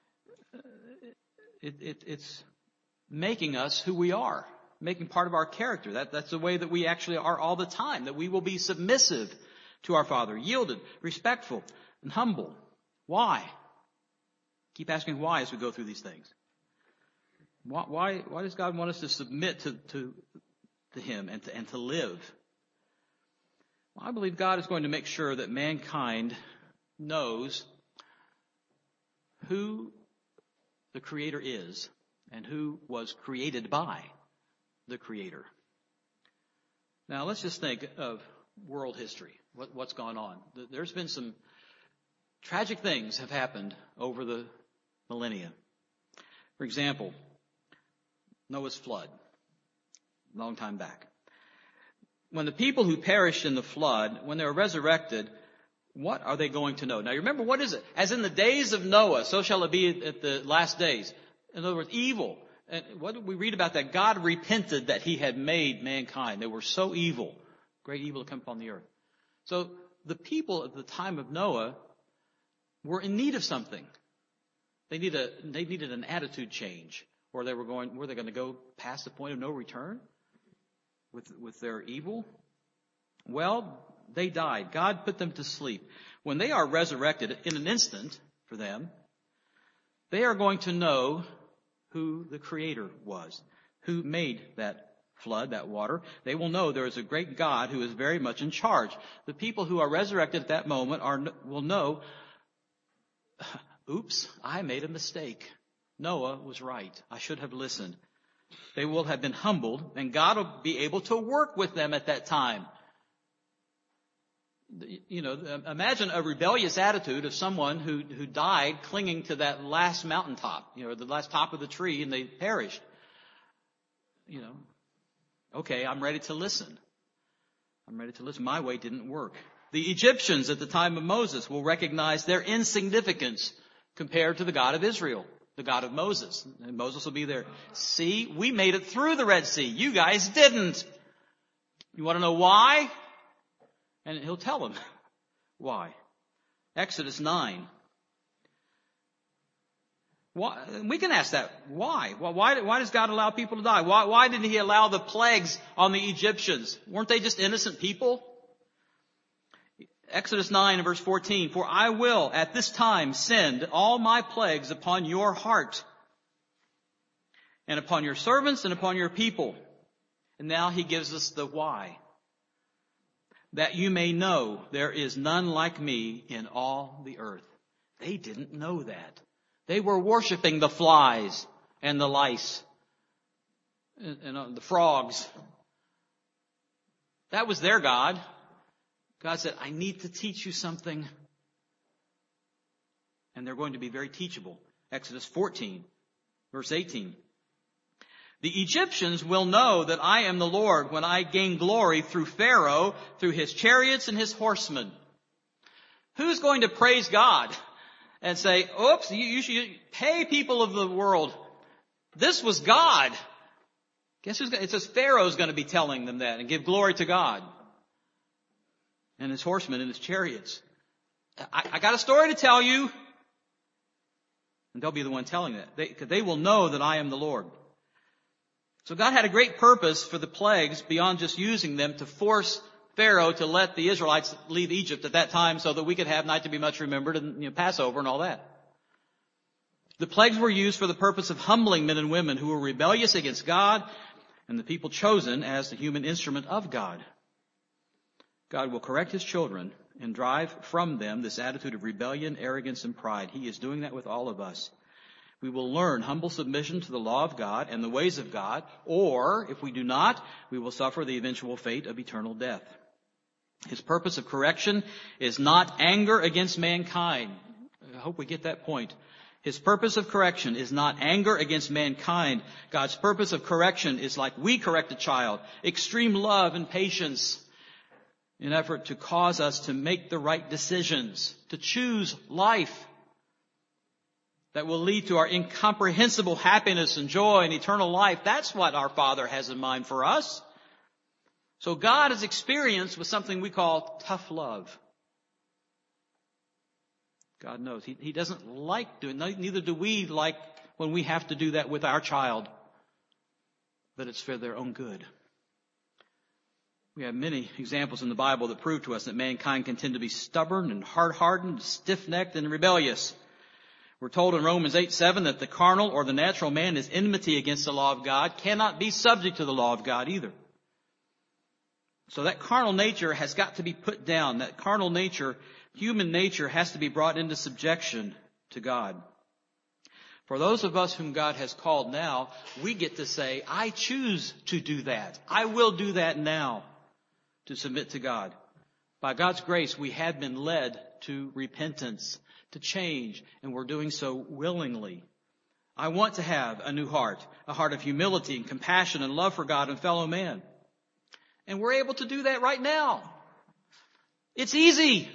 it, it, it's making us who we are, making part of our character. That, that's the way that we actually are all the time, that we will be submissive to our Father, yielded, respectful, and humble. Why? Keep asking why as we go through these things. Why, why, why does God want us to submit to, to, to Him and to, and to live? Well, I believe God is going to make sure that mankind knows who the Creator is and who was created by the Creator. Now, let's just think of world history, what, what's gone on. There's been some tragic things have happened over the millennia. For example, Noah's flood, a long time back. When the people who perished in the flood, when they were resurrected, what are they going to know? Now, remember, what is it? As in the days of Noah, so shall it be at the last days. In other words, evil. And what did we read about that? God repented that He had made mankind. They were so evil. Great evil to come upon the earth. So the people at the time of Noah were in need of something. They needed a, they needed an attitude change. Or they were going, were they going to go past the point of no return with, with their evil? Well, they died. God put them to sleep. When they are resurrected in an instant for them, they are going to know who the Creator was, who made that flood, that water. They will know there is a great God who is very much in charge. The people who are resurrected at that moment are will know, oops, I made a mistake. Noah was right. I should have listened. They will have been humbled, and God will be able to work with them at that time You know, imagine a rebellious attitude of someone who, who died clinging to that last mountaintop, you know, the last top of the tree, and they perished. You know, okay, I'm ready to listen. I'm ready to listen. My way didn't work. The Egyptians at the time of Moses will recognize their insignificance compared to the God of Israel, the God of Moses. And Moses will be there. See, we made it through the Red Sea. You guys didn't. You want to know why? And he'll tell them why. Exodus nine. Why, we can ask that. Why? Why, why does God allow people to die? Why, why didn't he allow the plagues on the Egyptians? Weren't they just innocent people? Exodus nine and verse fourteen. For I will at this time send all my plagues upon your heart and upon your servants and upon your people. And now he gives us the why. That you may know there is none like me in all the earth. They didn't know that. They were worshiping the flies and the lice and, and uh, the frogs. That was their God. God said, I need to teach you something. And they're going to be very teachable. Exodus fourteen, verse eighteen. The Egyptians will know that I am the Lord when I gain glory through Pharaoh, through his chariots and his horsemen. Who's going to praise God and say, oops, you, you should pay people of the world. This was God. Guess who's going to, it says Pharaoh's going to be telling them that and give glory to God. And his horsemen and his chariots. I, I got a story to tell you. And they'll be the one telling that. They, they will know that I am the Lord. So God had a great purpose for the plagues beyond just using them to force Pharaoh to let the Israelites leave Egypt at that time so that we could have Night to be Much Remembered and, you know, Passover and all that. The plagues were used for the purpose of humbling men and women who were rebellious against God and the people chosen as the human instrument of God. God will correct his children and drive from them this attitude of rebellion, arrogance, and pride. He is doing that with all of us. We will learn humble submission to the law of God and the ways of God, or, if we do not, we will suffer the eventual fate of eternal death. His purpose of correction is not anger against mankind. I hope we get that point. His purpose of correction is not anger against mankind. God's purpose of correction is like we correct a child, extreme love and patience in effort to cause us to make the right decisions, to choose life that will lead to our incomprehensible happiness and joy and eternal life. That's what our Father has in mind for us. So God is experienced with something we call tough love. God knows. He, he doesn't like doing, neither do we like when we have to do that with our child. But it's for their own good. We have many examples in the Bible that prove to us that mankind can tend to be stubborn and hard-hardened, stiff-necked and rebellious. We're told in Romans eight seven that the carnal or the natural man is enmity against the law of God, cannot be subject to the law of God either. So that carnal nature has got to be put down. That carnal nature, human nature, has to be brought into subjection to God. For those of us whom God has called now, we get to say, I choose to do that. I will do that now, to submit to God. By God's grace, we have been led to repentance, to change, and we're doing so willingly. I want to have a new heart, a heart of humility and compassion and love for God and fellow man. And we're able to do that right now. It's easy.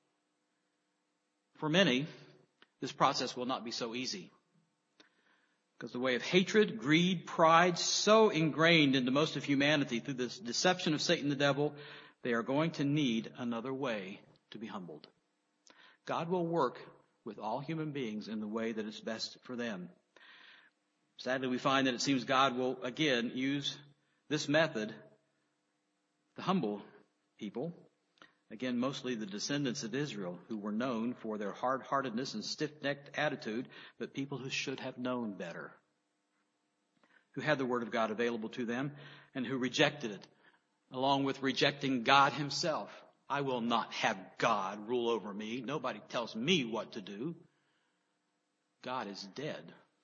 For many, this process will not be so easy. Because the way of hatred, greed, pride, so ingrained into most of humanity through this deception of Satan the devil, they are going to need another way to be humbled. God will work with all human beings in the way that is best for them. Sadly, we find that it seems God will again use this method to humble people. Again, mostly the descendants of Israel, who were known for their hard-heartedness and stiff-necked attitude, but people who should have known better, who had the Word of God available to them, and who rejected it, along with rejecting God himself. I will not have God rule over me. Nobody tells me what to do. God is dead.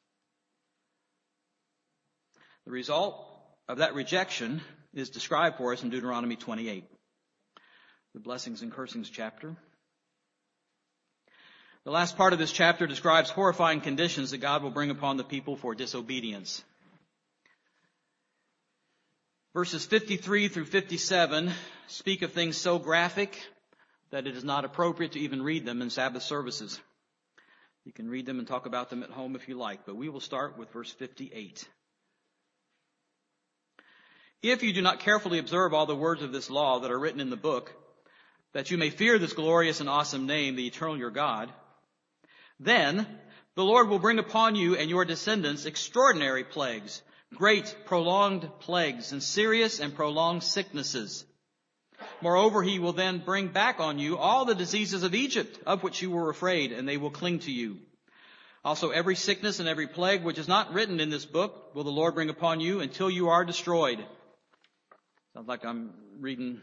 The result of that rejection is described for us in Deuteronomy twenty-eight. the blessings and cursings chapter. The last part of this chapter describes horrifying conditions that God will bring upon the people for disobedience. Verses fifty-three through fifty-seven speak of things so graphic that it is not appropriate to even read them in Sabbath services. You can read them and talk about them at home if you like, but we will start with verse fifty-eight. If you do not carefully observe all the words of this law that are written in the book, that you may fear this glorious and awesome name, the eternal your God, then the Lord will bring upon you and your descendants extraordinary plagues, great prolonged plagues, and serious and prolonged sicknesses. Moreover, he will then bring back on you all the diseases of Egypt, of which you were afraid, and they will cling to you. Also, every sickness and every plague which is not written in this book will the Lord bring upon you until you are destroyed. Sounds like I'm reading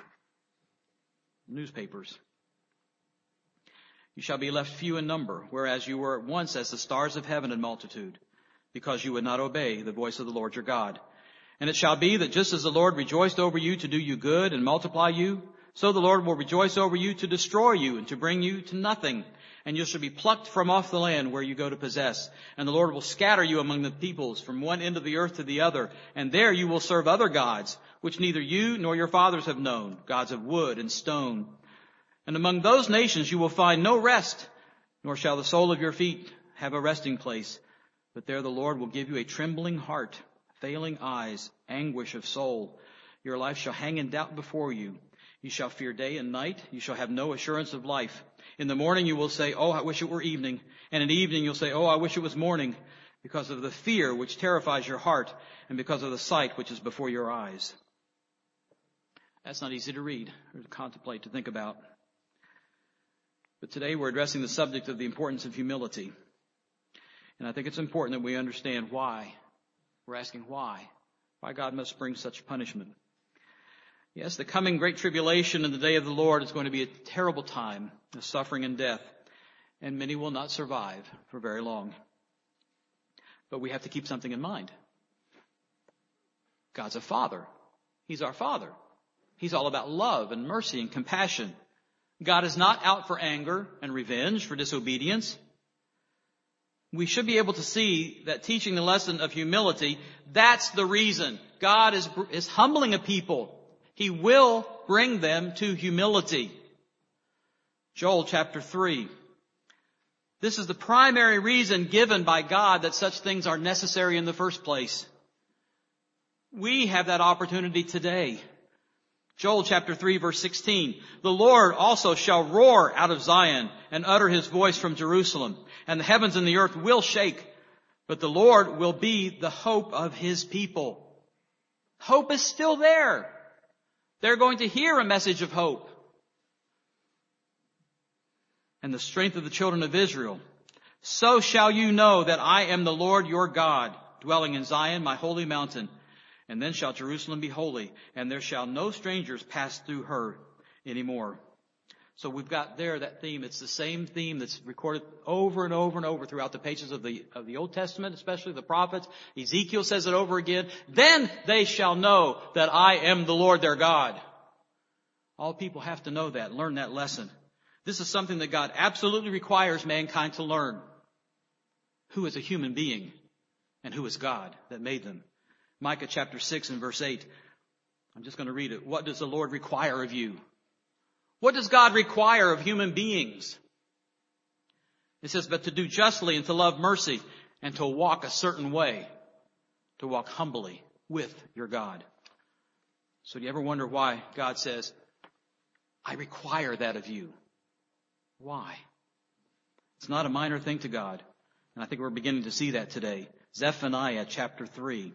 newspapers. You shall be left few in number, whereas you were once as the stars of heaven in multitude, because you would not obey the voice of the Lord your God. And it shall be that just as the Lord rejoiced over you to do you good and multiply you, so the Lord will rejoice over you to destroy you and to bring you to nothing. And you shall be plucked from off the land where you go to possess. And the Lord will scatter you among the peoples from one end of the earth to the other. And there you will serve other gods, which neither you nor your fathers have known, gods of wood and stone. And among those nations you will find no rest, nor shall the sole of your feet have a resting place. But there the Lord will give you a trembling heart, failing eyes, anguish of soul. Your life shall hang in doubt before you. You shall fear day and night. You shall have no assurance of life. In the morning you will say, oh, I wish it were evening. And in the evening you'll say, oh, I wish it was morning, because of the fear which terrifies your heart and because of the sight which is before your eyes. That's not easy to read or to contemplate, to think about. But today we're addressing the subject of the importance of humility. And I think it's important that we understand why. We're asking why. Why God must bring such punishment. Yes, the coming great tribulation in the day of the Lord is going to be a terrible time of suffering and death. And many will not survive for very long. But we have to keep something in mind. God's a father. He's our father. He's all about love and mercy and compassion. God is not out for anger and revenge for disobedience. We should be able to see that teaching the lesson of humility, that's the reason. God is, is humbling a people. He will bring them to humility. Joel chapter three. This is the primary reason given by God that such things are necessary in the first place. We have that opportunity today. Joel chapter three verse sixteen. The Lord also shall roar out of Zion and utter his voice from Jerusalem. And the heavens and the earth will shake. But the Lord will be the hope of his people. Hope is still there. They're going to hear a message of hope. And the strength of the children of Israel. So shall you know that I am the Lord your God, dwelling in Zion, my holy mountain. And then shall Jerusalem be holy, and there shall no strangers pass through her anymore. So we've got there that theme. It's the same theme that's recorded over and over and over throughout the pages of the, of the Old Testament, especially the prophets. Ezekiel says it over again. Then they shall know that I am the Lord their God. All people have to know that, learn that lesson. This is something that God absolutely requires mankind to learn. Who is a human being and who is God that made them? Micah chapter six and verse eight. I'm just going to read it. What does the Lord require of you? What does God require of human beings? It says, but to do justly and to love mercy and to walk a certain way, to walk humbly with your God. So do you ever wonder why God says, I require that of you? Why? It's not a minor thing to God. And I think we're beginning to see that today. Zephaniah chapter three.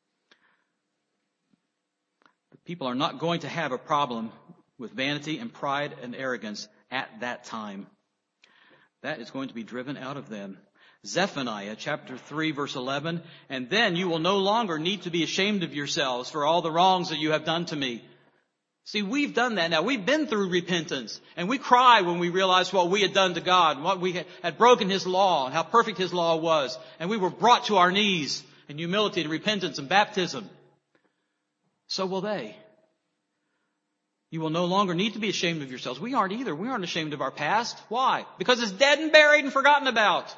The people are not going to have a problem with vanity and pride and arrogance at that time. That is going to be driven out of them. Zephaniah chapter three verse eleven. And then you will no longer need to be ashamed of yourselves for all the wrongs that you have done to me. See, we've done that now. We've been through repentance. And we cry when we realize what we had done to God, what we had broken his law, and how perfect his law was. And we were brought to our knees in humility and repentance and baptism. So will they. You will no longer need to be ashamed of yourselves. We aren't either. We aren't ashamed of our past. Why? Because it's dead and buried and forgotten about.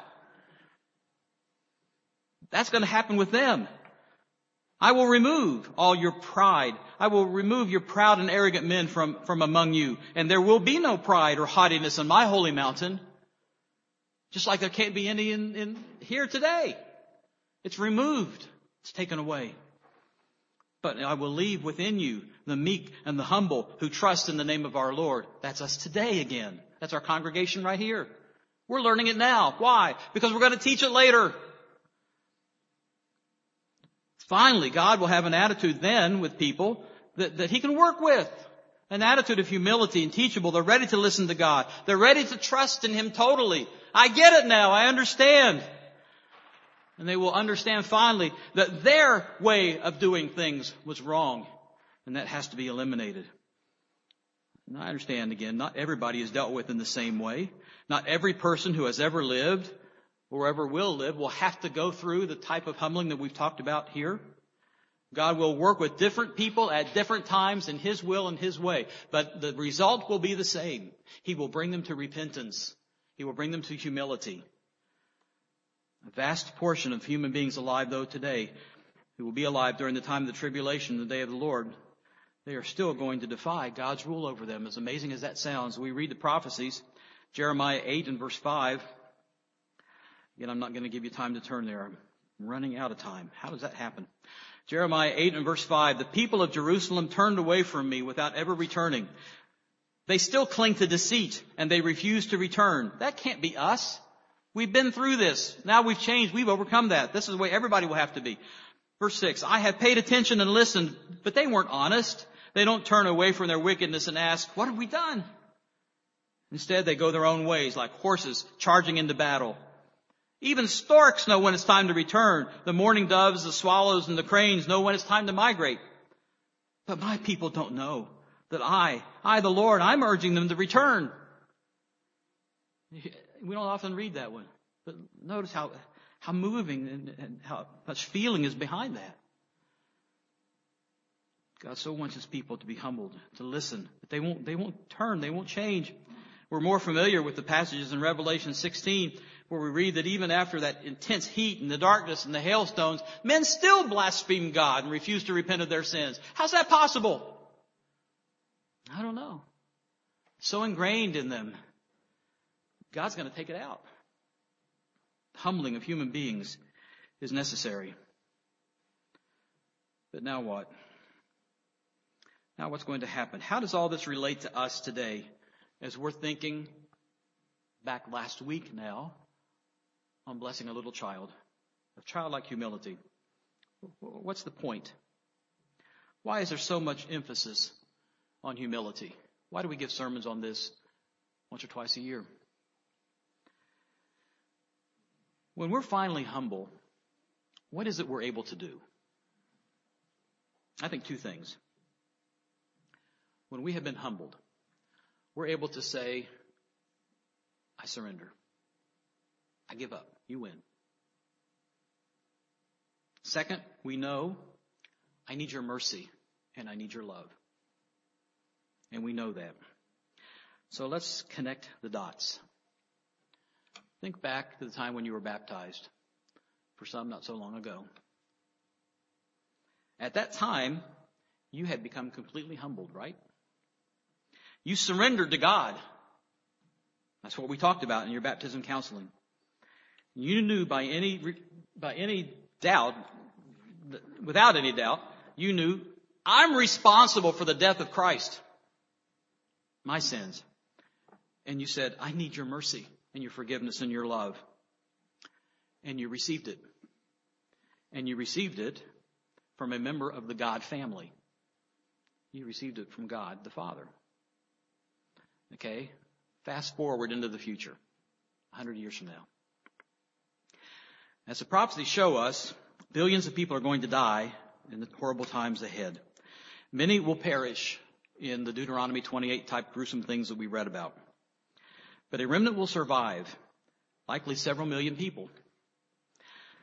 That's going to happen with them. I will remove all your pride. I will remove your proud and arrogant men from, from among you. And there will be no pride or haughtiness on my holy mountain. Just like there can't be any in, in here today. It's removed. It's taken away. But I will leave within you the meek and the humble who trust in the name of our Lord. That's us today again. That's our congregation right here. We're learning it now. Why? Because we're going to teach it later. Finally, God will have an attitude then with people that, that He can work with. An attitude of humility and teachable. They're ready to listen to God. They're ready to trust in Him totally. I get it now. I understand. And they will understand finally that their way of doing things was wrong. And that has to be eliminated. And I understand again, not everybody is dealt with in the same way. Not every person who has ever lived or ever will live will have to go through the type of humbling that we've talked about here. God will work with different people at different times in His will and His way. But the result will be the same. He will bring them to repentance. He will bring them to humility. A vast portion of human beings alive, though, today, who will be alive during the time of the tribulation, the day of the Lord, they are still going to defy God's rule over them. As amazing as that sounds, we read the prophecies, Jeremiah eight and verse five. Again, I'm not going to give you time to turn there. I'm running out of time. How does that happen? Jeremiah eight and verse five, the people of Jerusalem turned away from me without ever returning. They still cling to deceit and they refuse to return. That can't be us. We've been through this. Now we've changed. We've overcome that. This is the way everybody will have to be. Verse six, I have paid attention and listened, but they weren't honest. They don't turn away from their wickedness and ask, what have we done? Instead, they go their own ways like horses charging into battle. Even storks know when it's time to return. The mourning doves, the swallows, and the cranes know when it's time to migrate. But my people don't know that I, I the Lord, I'm urging them to return. We don't often read that one. But notice how, how moving and, and how much feeling is behind that. God so wants His people to be humbled, to listen. But they won't, they won't turn, they won't change. We're more familiar with the passages in Revelation sixteen where we read that even after that intense heat and the darkness and the hailstones, men still blaspheme God and refuse to repent of their sins. How's that possible? I don't know. So ingrained in them. God's going to take it out. The humbling of human beings is necessary. But now what? Now what's going to happen? How does all this relate to us today as we're thinking back last week now on blessing a little child, of childlike humility? What's the point? Why is there so much emphasis on humility? Why do we give sermons on this once or twice a year? When we're finally humble, what is it we're able to do? I think two things. When we have been humbled, we're able to say, I surrender. I give up. You win. Second, we know I need your mercy and I need your love. And we know that. So let's connect the dots. Think back to the time when you were baptized. For some, not so long ago. At that time, you had become completely humbled, right? You surrendered to God. That's what we talked about in your baptism counseling. You knew by any, by any doubt, without any doubt, you knew, I'm responsible for the death of Christ. My sins. And you said, I need your mercy and your forgiveness and your love. And you received it. And you received it from a member of the God family. You received it from God the Father. Okay? Fast forward into the future. A hundred years from now. As the prophecies show us, billions of people are going to die in the horrible times ahead. Many will perish in the Deuteronomy twenty-eight type gruesome things that we read about. But a remnant will survive, likely several million people.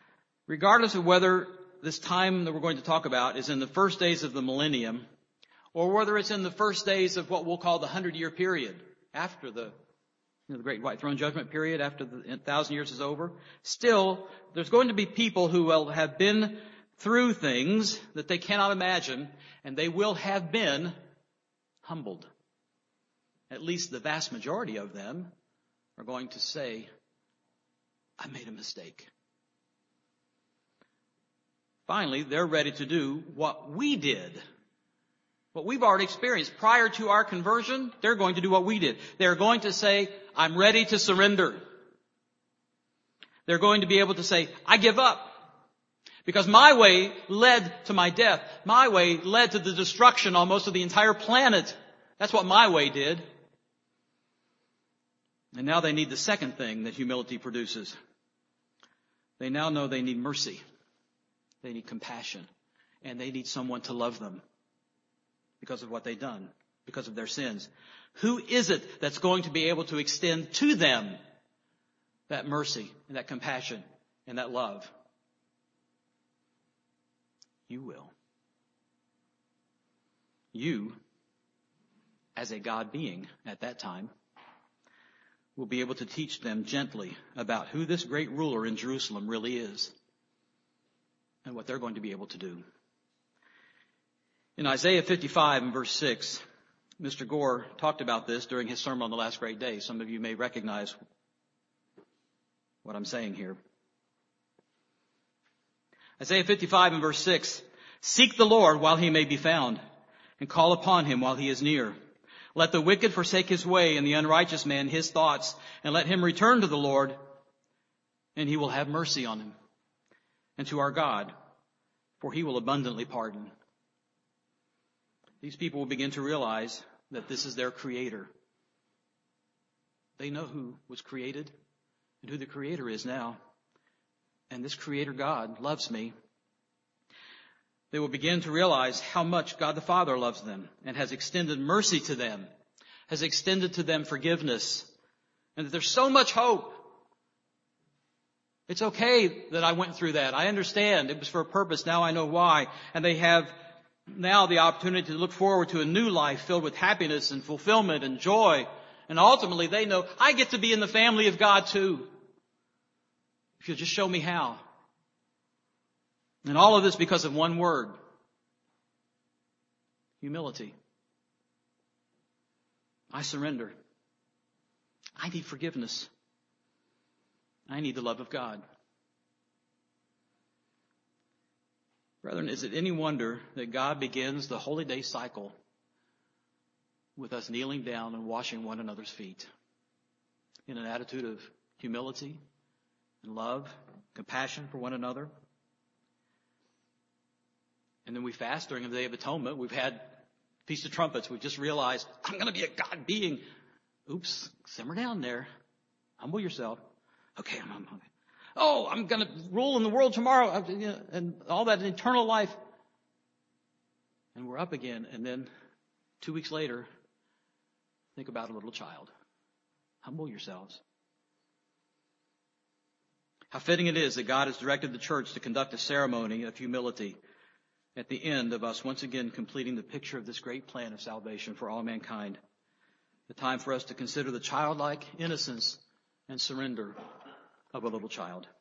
Regardless of whether this time that we're going to talk about is in the first days of the millennium or whether it's in the first days of what we'll call the hundred-year period, after the, you know, the Great White Throne Judgment period, after the thousand years is over, still, there's going to be people who will have been through things that they cannot imagine, and they will have been humbled. At least the vast majority of them are going to say, I made a mistake. Finally, they're ready to do what we did. What we've already experienced prior to our conversion, they're going to do what we did. They're going to say, I'm ready to surrender. They're going to be able to say, I give up. Because my way led to my death. My way led to the destruction almost of the entire planet. That's what my way did. And now they need the second thing that humility produces. They now know they need mercy. They need compassion. And they need someone to love them because of what they've done, because of their sins. Who is it that's going to be able to extend to them that mercy and that compassion and that love? You will. You, as a God being at that time, will be able to teach them gently about who this great ruler in Jerusalem really is and what they're going to be able to do. In Isaiah fifty-five and verse six, Mister Gore talked about this during his sermon on the last great day. Some of you may recognize what I'm saying here. Isaiah fifty-five and verse six, seek the Lord while he may be found, and call upon him while he is near. Let the wicked forsake his way, and the unrighteous man his thoughts, and let him return to the Lord, and he will have mercy on him, and to our God, for he will abundantly pardon. These people will begin to realize that this is their Creator. They know who was created and who the Creator is now. And this Creator God loves me. They will begin to realize how much God the Father loves them and has extended mercy to them, has extended to them forgiveness, and that there's so much hope. It's okay that I went through that. I understand. It was for a purpose. Now I know why. And they have now the opportunity to look forward to a new life filled with happiness and fulfillment and joy. And ultimately they know I get to be in the family of God too. If you'll just show me how. And all of this because of one word. Humility. I surrender. I need forgiveness. I need the love of God. Brethren, is it any wonder that God begins the holy day cycle with us kneeling down and washing one another's feet in an attitude of humility and love, compassion for one another? And then we fast during the Day of Atonement. We've had Feast of Trumpets. We've just realized, I'm going to be a God being. Oops, simmer down there. Humble yourself. Okay, I'm, I'm okay. Oh, I'm going to rule in the world tomorrow. And all that eternal life. And we're up again. And then two weeks later, think about a little child. Humble yourselves. How fitting it is that God has directed the church to conduct a ceremony of humility at the end of us once again completing the picture of this great plan of salvation for all mankind. The time for us to consider the childlike innocence and surrender of a little child.